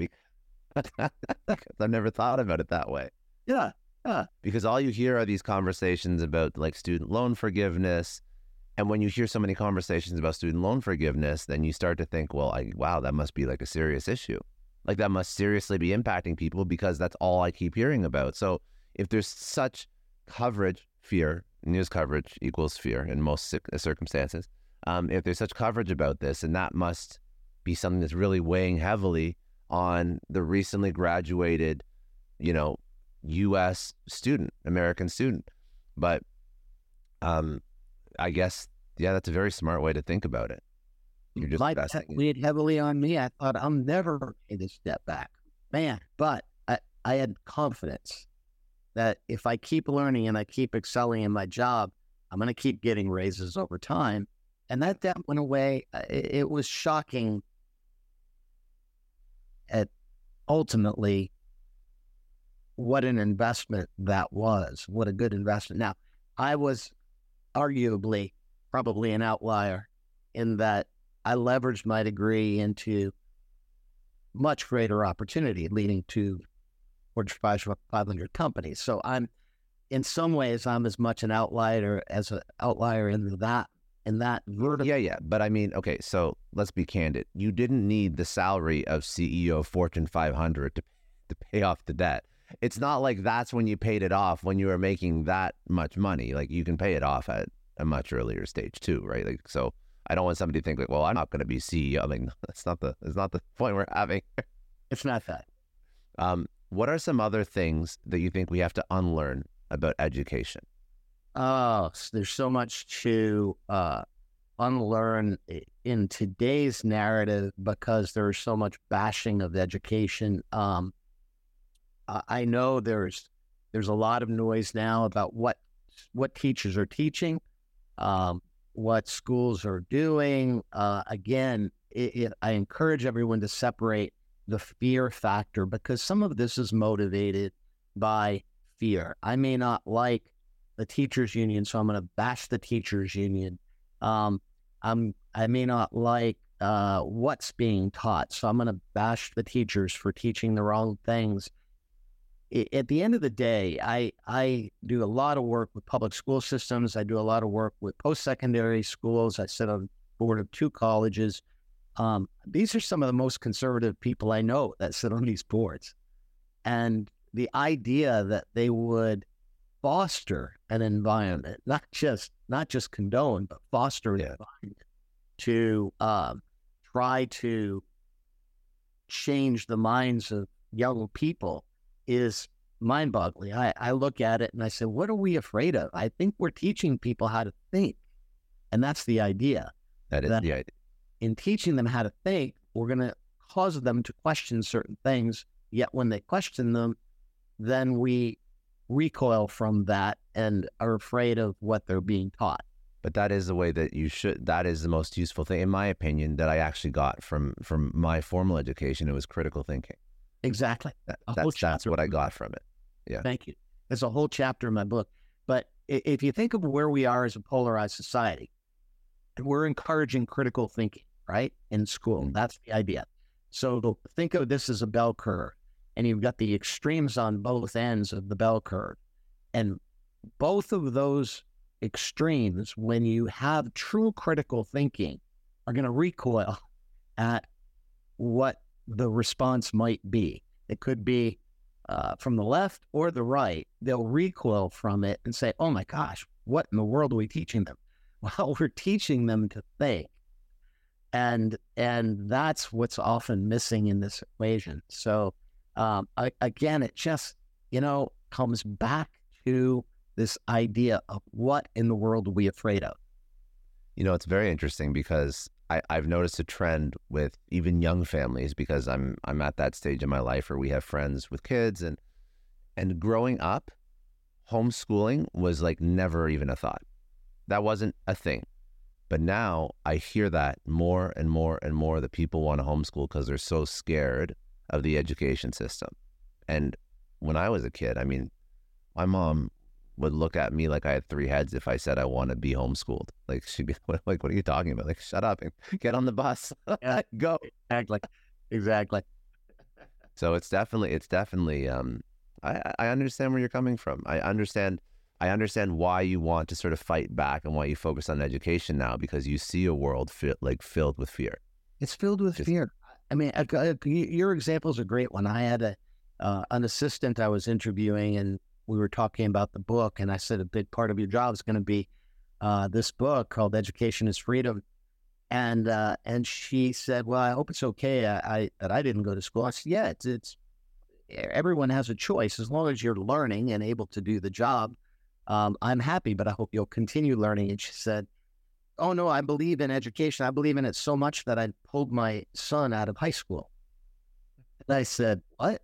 S3: I've never thought about it that way.
S2: Yeah, yeah.
S3: Because all you hear are these conversations about like student loan forgiveness, and when you hear so many conversations about student loan forgiveness, then you start to think, well, I, wow, that must be like a serious issue. Like that must seriously be impacting people, because that's all I keep hearing about. So if there's such coverage, fear, news coverage equals fear in most circumstances. Um, if there's such coverage about this, and that must be something that's really weighing heavily on the recently graduated, you know, U S student, American student. But um, I guess, yeah, that's a very smart way to think about it. You're just
S2: My debt weighed heavily on me. I thought, I'll never pay this debt back. Man, but I, I had confidence that if I keep learning and I keep excelling in my job, I'm going to keep getting raises over time. And that debt went away. It, it was shocking at ultimately what an investment that was, what a good investment. Now, I was arguably probably an outlier in that I leveraged my degree into much greater opportunity, leading to Fortune five hundred companies. So I'm, in some ways, I'm as much an outlier as an outlier in that in that vertical.
S3: Yeah, yeah. But I mean, okay, so let's be candid. You didn't need the salary of C E O of Fortune five hundred to to pay off the debt. It's not like that's when you paid it off, when you were making that much money. Like you can pay it off at a much earlier stage too, right? Like, so I don't want somebody to think like, well, I'm not going to be C E O. I mean, that's not the that's not the point we're having.
S2: It's not that.
S3: Um, what are some other things that you think we have to unlearn about education?
S2: Oh, there's so much to uh, unlearn in today's narrative because there's so much bashing of education. Um, I know there's there's a lot of noise now about what what teachers are teaching, um, what schools are doing. Uh, again, it, it, I encourage everyone to separate the fear factor, because some of this is motivated by fear. I may not like the teachers union, so I'm going to bash the teachers union. Um, I'm I may not like uh, what's being taught, so I'm going to bash the teachers for teaching the wrong things. i- at the end of the day, I I do a lot of work with public school systems. I do a lot of work with post-secondary schools. I sit on the board of two colleges. Um, these are some of the most conservative people I know that sit on these boards. And the idea that they would foster an environment, not just not just condone, but foster an
S3: Yeah.
S2: environment to um, try to change the minds of young people is mind-boggling. I, I look at it and I say, what are we afraid of? I think we're teaching people how to think. And that's the idea.
S3: That is
S2: That-
S3: the idea.
S2: In teaching them how to think, we're going to cause them to question certain things. Yet when they question them, then we recoil from that and are afraid of what they're being taught.
S3: But that is the way that you should, that is the most useful thing, in my opinion, that I actually got from, from my formal education. It was critical thinking.
S2: Exactly.
S3: That,
S2: A whole
S3: that's, that's
S2: chapter.
S3: what I got from it. Yeah.
S2: Thank you. There's a whole chapter in my book. But i- if you think of where we are as a polarized society, we're encouraging critical thinking, right? In school.
S3: Mhm.
S2: That's the idea. So think of this as a bell curve, and you've got the extremes on both ends of the bell curve. And both of those extremes, when you have true critical thinking, are going to recoil at what the response might be. It could be uh, from the left or the right. They'll recoil from it and say, oh my gosh, what in the world are we teaching them? Well, we're teaching them to think. And and that's what's often missing in this equation. So um, I, again, it just, you know, comes back to this idea of what in the world are we afraid of?
S3: You know, it's very interesting because I, I've noticed a trend with even young families, because I'm I'm at that stage in my life where we have friends with kids, and and growing up, homeschooling was like never even a thought. That wasn't a thing. But now I hear that more and more and more, that people want to homeschool because they're so scared of the education system. And when I was a kid, I mean, my mom would look at me like I had three heads if I said I want to be homeschooled. Like, she'd be like, what are you talking about? Like, shut up and get on the bus.
S2: Yeah.
S3: Go.
S2: Exactly. Exactly.
S3: So it's definitely, it's definitely, um, I, I understand where you're coming from. I understand, I understand why you want to sort of fight back and why you focus on education now, because you see a world fi- like filled with fear.
S2: It's filled with
S3: Just-
S2: fear. I mean, uh, uh, your example is a great one. I had a uh, an assistant I was interviewing, and we were talking about the book, and I said a big part of your job is going to be uh, this book called Education is Freedom. And uh, and she said, well, I hope it's okay I, I, that I didn't go to school. I said, yeah, it's, it's everyone has a choice. As long as you're learning and able to do the job, um, I'm happy, but I hope you'll continue learning. And she said, oh, no, I believe in education. I believe in it so much that I pulled my son out of high school. And I said, what?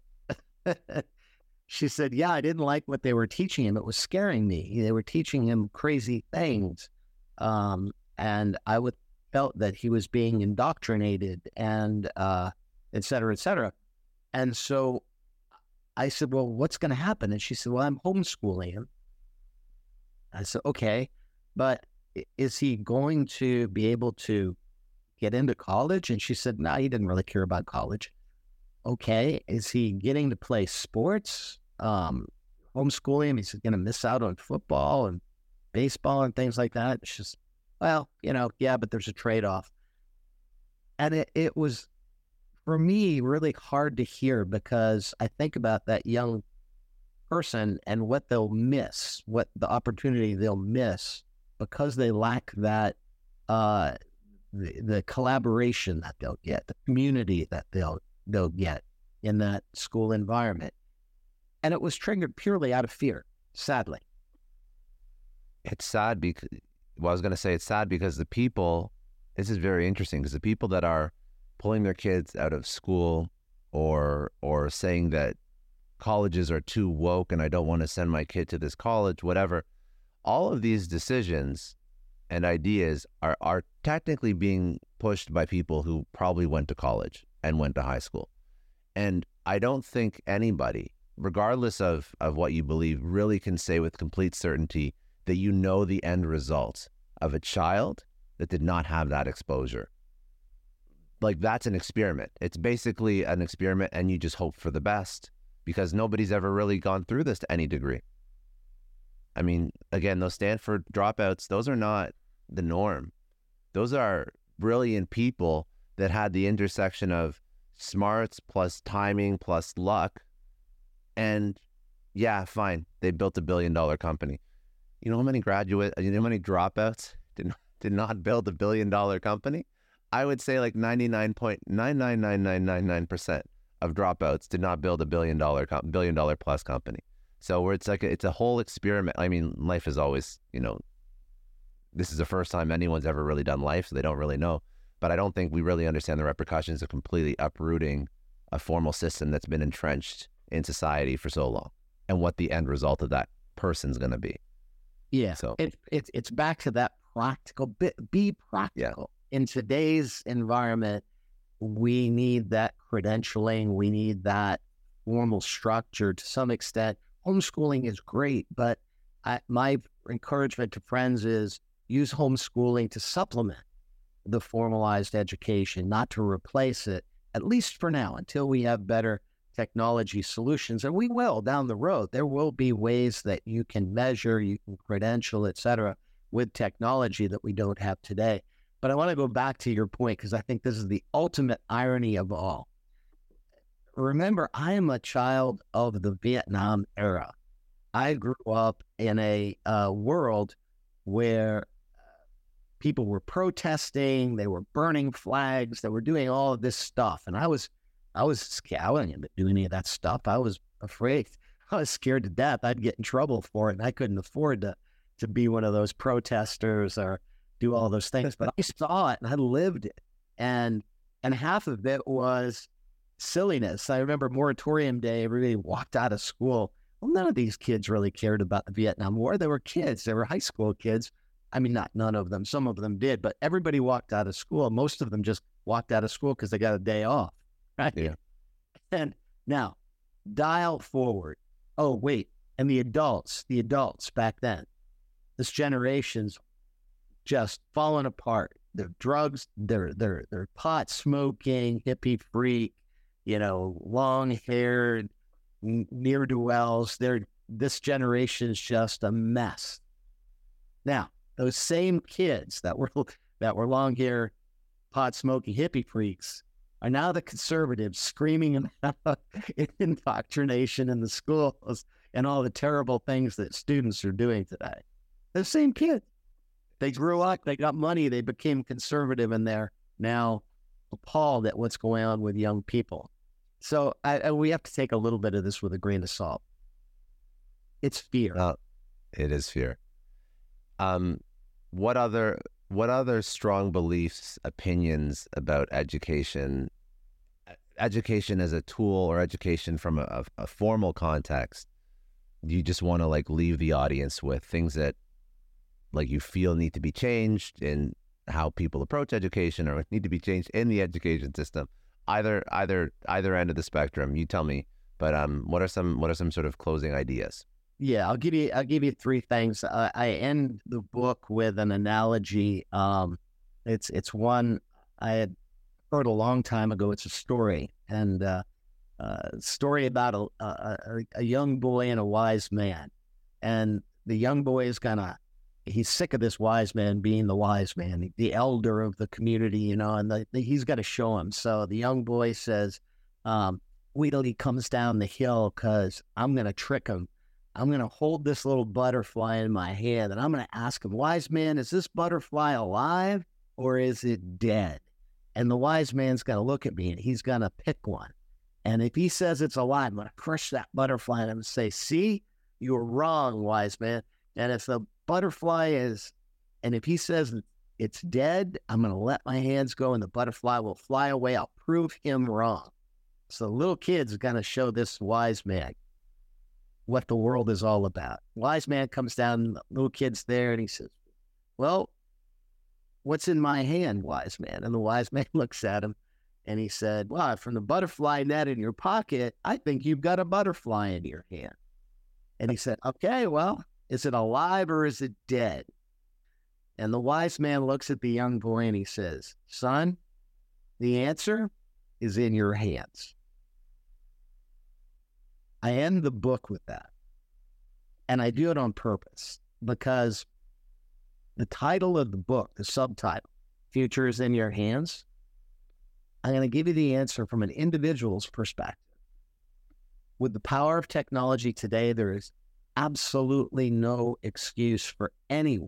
S2: She said, yeah, I didn't like what they were teaching him. It was scaring me. They were teaching him crazy things. Um, and I would felt that he was being indoctrinated and uh, et cetera, et cetera. And so I said, well, what's going to happen? And she said, well, I'm homeschooling him. I said, okay, but is he going to be able to get into college? And she said, no, he didn't really care about college. Okay, is he getting to play sports? Um, homeschooling him, he's going to miss out on football and baseball and things like that. It's just, well, you know, yeah, but there's a trade-off. And it, it was, for me, really hard to hear, because I think about that young person and what they'll miss, what the opportunity they'll miss because they lack that, uh, the, the collaboration that they'll get, the community that they'll they'll get in that school environment. And it was triggered purely out of fear, sadly.
S3: It's sad because, well, I was going to say it's sad because the people, this is very interesting, because the people that are pulling their kids out of school or or saying that colleges are too woke and I don't want to send my kid to this college, whatever, all of these decisions and ideas are, are technically being pushed by people who probably went to college and went to high school. And I don't think anybody, regardless of, of what you believe, really can say with complete certainty that you know the end result of a child that did not have that exposure. Like, that's an experiment. It's basically an experiment, and you just hope for the best. because nobody's ever really gone through this to any degree. I mean, again, those Stanford dropouts, those are not the norm. Those are brilliant people that had the intersection of smarts plus timing plus luck. And yeah, fine, they built a billion dollar company. You know how many graduate, you know how many dropouts did, did not build a billion dollar company? I would say like ninety-nine point nine nine nine nine nine nine percent of dropouts did not build a billion dollar, billion dollar plus company. So where it's like, a, it's a whole experiment. I mean, life is always, you know, this is the first time anyone's ever really done life, so they don't really know. But I don't think we really understand the repercussions of completely uprooting a formal system that's been entrenched in society for so long, and what the end result of that person's going to be.
S2: Yeah.
S3: So
S2: it, it, it's back to that practical, be, be practical. Yeah. In today's environment, we need that credentialing. We need that formal structure to some extent. Homeschooling is great, but I, my encouragement to friends is use homeschooling to supplement the formalized education, not to replace it, at least for now, until we have better technology solutions. And we will down the road. There will be ways that you can measure, you can credential, et cetera, with technology that we don't have today. But I want to go back to your point, because I think this is the ultimate irony of all. Remember, I am a child of the Vietnam era. I grew up in a uh, world where people were protesting, they were burning flags, they were doing all of this stuff. And I was, I was scared. I wasn't doing any of that stuff. I was afraid. I was scared to death. I'd get in trouble for it, and I couldn't afford to, to be one of those protesters or do all those things. But I saw it and I lived it. And, and half of it was silliness. I remember moratorium day, everybody walked out of school. Well, none of these kids really cared about the Vietnam War. They were kids. They were high school kids. I mean, not none of them. Some of them did, but everybody walked out of school. Most of them just walked out of school because they got a day off, right?
S3: Yeah.
S2: And now, dial forward. Oh, wait. And the adults, the adults back then, this generation's just falling apart. They're drugs, they're, they're, they're pot smoking, hippie freak, you know, long-haired, ne'er-do-wells. They're, this generation's just a mess. Now, those same kids that were that were long-haired, pot-smoking hippie freaks are now the conservatives screaming about indoctrination in the schools and all the terrible things that students are doing today. The same kids. They grew up, they got money, they became conservative, and they're now appalled at what's going on with young people. So I, I, we have to take a little bit of this with a grain of salt. It's fear.
S3: Uh, it is fear. Um, what other what other strong beliefs, opinions about education, education as a tool or education from a, a, a formal context, do you just want to like leave the audience with things that like you feel need to be changed in how people approach education, or need to be changed in the education system? Either either either end of the spectrum, you tell me. But um, what are some what are some sort of closing ideas?
S2: Yeah, I'll give you I'll give you three things. Uh, I end the book with an analogy. Um, it's it's one I had heard a long time ago. It's a story, and uh, uh, story about a, a a young boy and a wise man. And the young boy is gonna he's sick of this wise man being the wise man, the elder of the community, you know, and the, the, he's got to show him. So the young boy says, um, wait till he comes down the hill, because I'm going to trick him. I'm going to hold this little butterfly in my hand, and I'm going to ask him, wise man, is this butterfly alive or is it dead? And the wise man's going to look at me, and he's going to pick one. And if he says it's alive, I'm going to crush that butterfly, and I'm going to say, see, you were wrong, wise man. And if the butterfly is, and if he says it's dead, I'm going to let my hands go and the butterfly will fly away. I'll prove him wrong. So the little kid's going to show this wise man what the world is all about. Wise man comes down, the little kid's there, and he says, well, what's in my hand, wise man? And the wise man looks at him and he said, well, from the butterfly net in your pocket, I think you've got a butterfly in your hand. And he said, okay, well, is it alive or is it dead? And the wise man looks at the young boy and he says, son, the answer is in your hands. I end the book with that. And I do it on purpose because the title of the book, the subtitle, Future is in Your Hands, I'm going to give you the answer from an individual's perspective. With the power of technology today, there is absolutely no excuse for anyone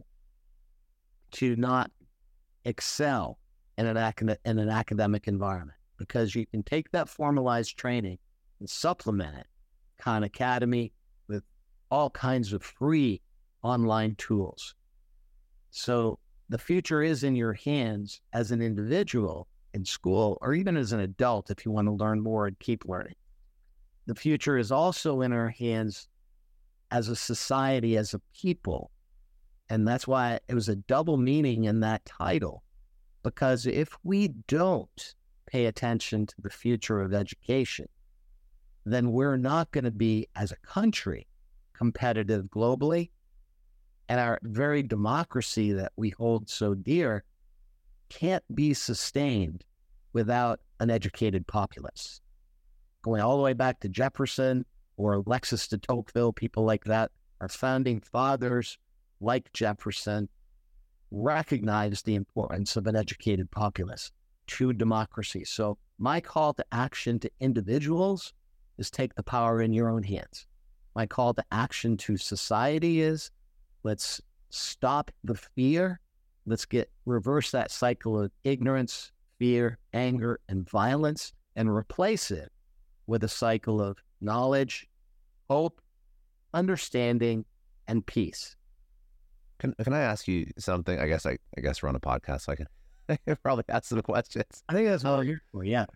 S2: to not excel in an, acad- in an academic environment, because you can take that formalized training and supplement it, Khan Academy, with all kinds of free online tools. So the future is in your hands as an individual in school, or even as an adult if you want to learn more and keep learning. The future is also in our hands as a society, as a people. And that's why it was a double meaning in that title. Because if we don't pay attention to the future of education, then we're not going to be, as a country, competitive globally. And our very democracy that we hold so dear can't be sustained without an educated populace. Going all the way back to Jefferson or Alexis de Tocqueville, people like that, our founding fathers, like Jefferson, recognized the importance of an educated populace to democracy. So my call to action to individuals is take the power in your own hands. My call to action to society is let's stop the fear. Let's get reverse that cycle of ignorance, fear, anger, and violence, and replace it with a cycle of knowledge, hope, understanding, and peace.
S3: Can Can I ask you something? I guess I, I guess we're on a podcast, so I can, I can probably ask some questions.
S2: I think that's what we're here for. Yeah.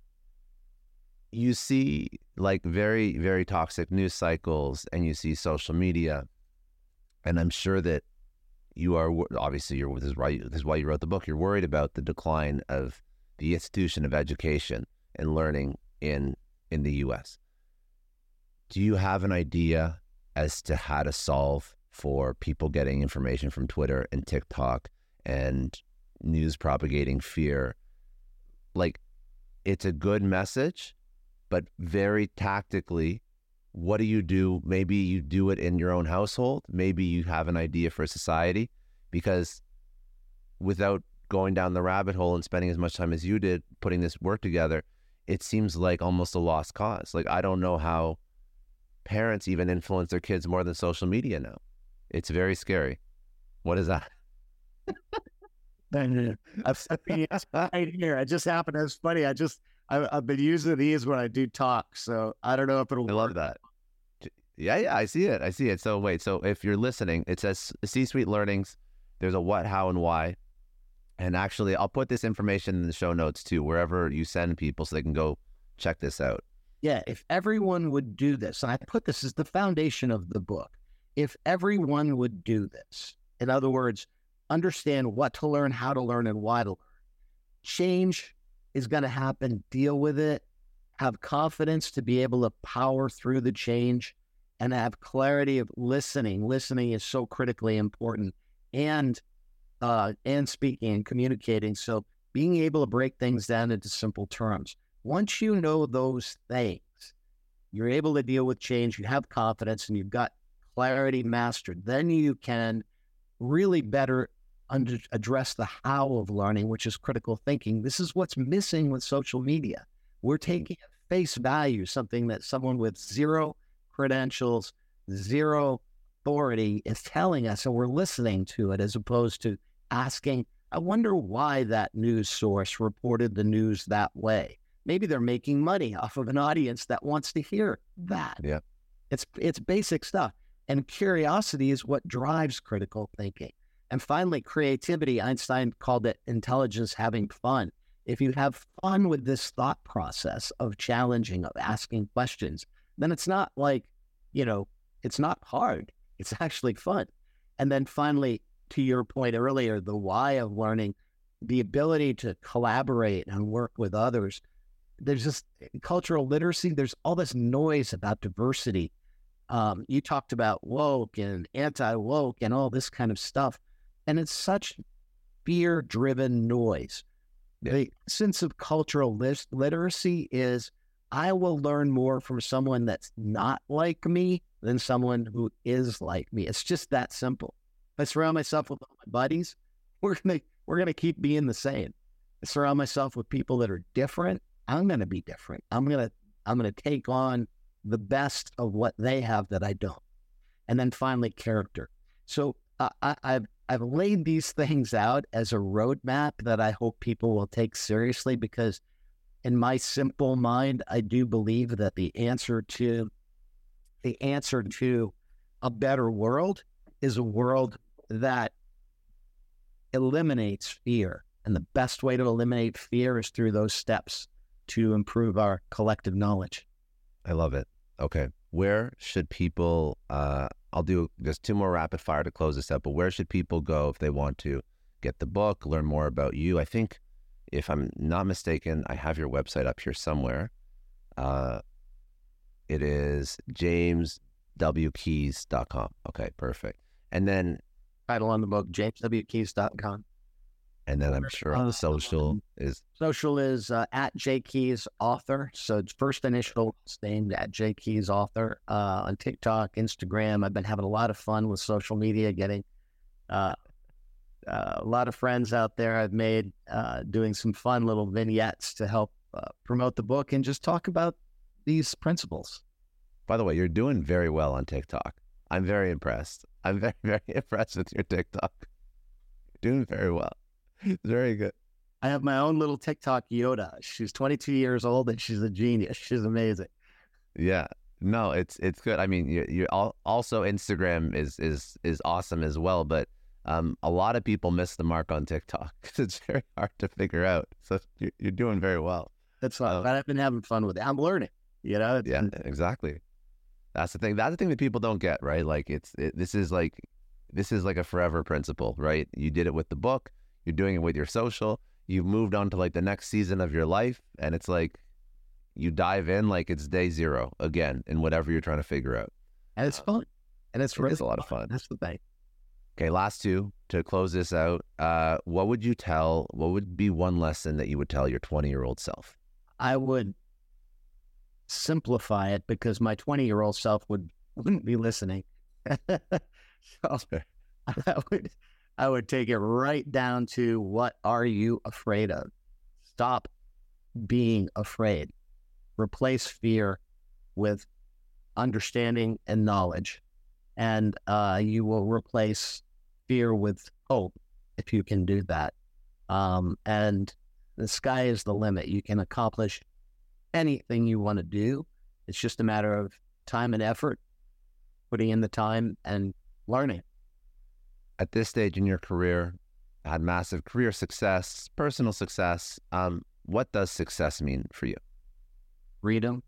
S3: You see like very, very toxic news cycles, and you see social media, and I'm sure that you are, obviously you're, this is why, this is why you wrote the book. You're worried about the decline of the institution of education and learning in, in the U S. Do you have an idea as to how to solve for people getting information from Twitter and TikTok and news propagating fear? Like, it's a good message, but very tactically, what do you do? Maybe you do it in your own household. Maybe you have an idea for society, because without going down the rabbit hole and spending as much time as you did putting this work together, it seems like almost a lost cause. Like, I don't know how parents even influence their kids more than social media now. It's very scary. What is that?
S2: I've right here. I just happened. It's funny. I just I, I've been using these when I do talks, so I don't know if it'll.
S3: I love that. Yeah, yeah, I see it. I see it. So wait, so if you're listening, it says C-Suite Learnings. There's a what, how, and why. And actually, I'll put this information in the show notes too, wherever you send people, so they can go check this out.
S2: Yeah, if everyone would do this, and I put this as the foundation of the book. If everyone would do this, in other words, understand what to learn, how to learn, and why to learn, change is going to happen. Deal with it. Have confidence to be able to power through the change, and have clarity of listening. Listening is so critically important, and uh, and speaking and communicating. So being able to break things down into simple terms. Once you know those things, you're able to deal with change. You have confidence, and you've got clarity mastered. Then you can really better under, address the how of learning, which is critical thinking. This is what's missing with social media. We're taking at face value something that someone with zero credentials, zero authority is telling us, and we're listening to it, as opposed to asking, I wonder why that news source reported the news that way. Maybe they're making money off of an audience that wants to hear that.
S3: Yeah.
S2: It's it's basic stuff. And curiosity is what drives critical thinking. And finally, creativity. Einstein called it intelligence having fun. If you have fun with this thought process of challenging, of asking questions, then it's not like, you know, it's not hard. It's actually fun. And then finally, to your point earlier, the why of learning, the ability to collaborate and work with others. There's just cultural literacy. There's all this noise about diversity. Um, you talked about woke and anti-woke and all this kind of stuff. And it's such fear-driven noise. The sense of cultural lit- literacy is I will learn more from someone that's not like me than someone who is like me. It's just that simple. If I surround myself with all my buddies, we're gonna we're gonna keep being the same. I surround myself with people that are different, I'm gonna be different. I'm gonna I'm gonna take on the best of what they have that I don't. And then finally, character. So uh, I, I've I've laid these things out as a roadmap that I hope people will take seriously, because in my simple mind, I do believe that the answer to the answer to a better world is a world that eliminates fear. And the best way to eliminate fear is through those steps to improve our collective knowledge.
S3: I love it. Okay. Where should people, uh, I'll do just two more rapid fire to close this up, but where should people go if they want to get the book, learn more about you? I think, if I'm not mistaken, I have your website up here somewhere. Uh, it is james w keys dot com. Okay, perfect. And then
S2: Title on the book, james w keys dot com.
S3: And then I'm sure on the social is
S2: social is uh, at jkeys author. So it's first initial name at jkeys author uh, on TikTok, Instagram. I've been having a lot of fun with social media, getting uh, uh, a lot of friends out there I've made uh, doing some fun little vignettes to help uh, promote the book and just talk about these principles.
S3: By the way, you're doing very well on TikTok. I'm very impressed. I'm very, very impressed with your TikTok. You're doing very well. Very good.
S2: I have my own little TikTok Yoda. She's twenty-two years old and she's a genius. She's amazing.
S3: Yeah. No, it's it's good. I mean, you you also Instagram is is is awesome as well, but um, a lot of people miss the mark on TikTok because it's very hard to figure out. So you're, you're doing very well.
S2: That's fine. Um, but I've been having fun with it. I'm learning. You know. It's,
S3: yeah. Exactly. That's the thing. That's the thing that people don't get, right? Like it's it, this is like this is like a forever principle, right? You did it with the book. You're doing it with your social. You've moved on to like the next season of your life, and it's like you dive in like it's day zero again in whatever you're trying to figure out.
S2: And it's fun. And it's
S3: it
S2: really
S3: is a lot of fun.
S2: That's the thing.
S3: Okay, last two to close this out. Uh, what would you tell? What would be one lesson that you would tell your twenty-year-old self?
S2: I would simplify it because my twenty-year-old self would wouldn't be listening. So I would. I would take it right down to, what are you afraid of? Stop being afraid. Replace fear with understanding and knowledge. And uh, you will replace fear with hope if you can do that. Um, and the sky is the limit. You can accomplish anything you want to do. It's just a matter of time and effort, putting in the time and learning.
S3: At this stage in your career, had massive career success, personal success. Um, what does success mean for you?
S2: Freedom.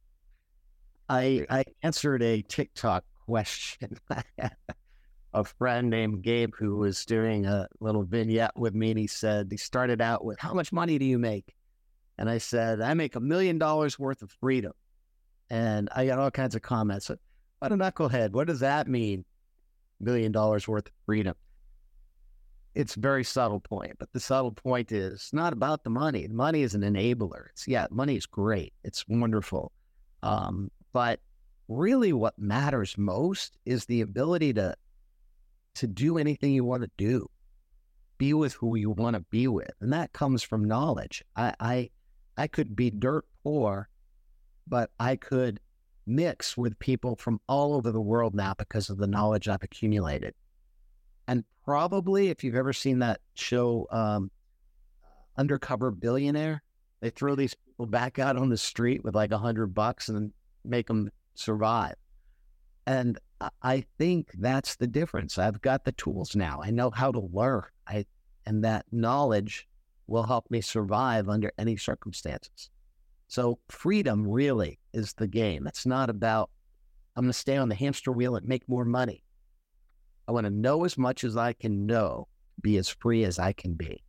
S2: I I answered a TikTok question. A friend named Gabe, who was doing a little vignette with me, and he said, he started out with, how much money do you make? And I said, I make a million dollars worth of freedom. And I got all kinds of comments. What a knucklehead. What does that mean? Million dollars worth of freedom. It's a very subtle point, but the subtle point is not about the money. The money is an enabler. It's, yeah, money is great. It's wonderful. Um, but really what matters most is the ability to, to do anything you want to do, be with who you want to be with. And that comes from knowledge. I, I, I could be dirt poor, but I could mix with people from all over the world now because of the knowledge I've accumulated. And probably, if you've ever seen that show, um, Undercover Billionaire, they throw these people back out on the street with like a hundred bucks and make them survive. And I think that's the difference. I've got the tools now. I know how to learn. I, and that knowledge will help me survive under any circumstances. So freedom really is the game. It's not about, I'm going to stay on the hamster wheel and make more money. I want to know as much as I can know, be as free as I can be.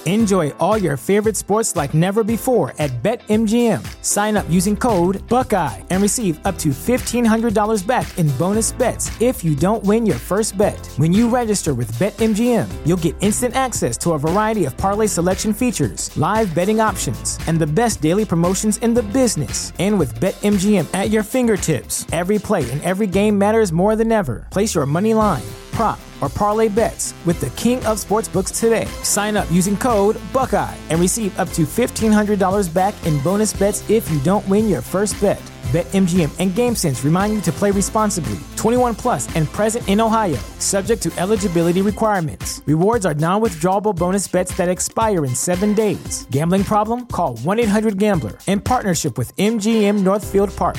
S4: Enjoy all your favorite sports like never before at BetMGM. Sign up using code Buckeye and receive up to fifteen hundred dollars back in bonus bets if you don't win your first bet. When you register with BetMGM, you'll get instant access to a variety of parlay selection features, live betting options, and the best daily promotions in the business. And with BetMGM at your fingertips, every play and every game matters more than ever. Place your money line, prop, or parlay bets with the king of sportsbooks today. Sign up using code Buckeye and receive up to fifteen hundred dollars back in bonus bets if you don't win your first bet. BetMGM and GameSense remind you to play responsibly. twenty-one plus and present in Ohio, subject to eligibility requirements. Rewards are non-withdrawable bonus bets that expire in seven days. Gambling problem? Call one eight hundred gambler in partnership with M G M Northfield Park.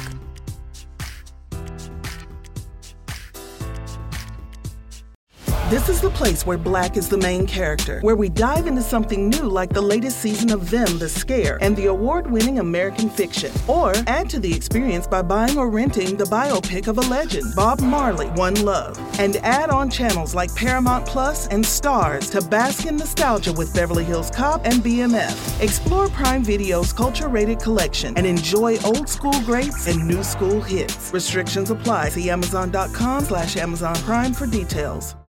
S5: This is the place where Black is the main character, where we dive into something new like the latest season of Them, The Scare, and the award-winning American Fiction. Or add to the experience by buying or renting the biopic of a legend, Bob Marley, One Love. And add on channels like Paramount Plus and Stars to bask in nostalgia with Beverly Hills Cop and B M F. Explore Prime Video's culture-rated collection and enjoy old school greats and new school hits. Restrictions apply. See Amazon.com slash Amazon Prime for details.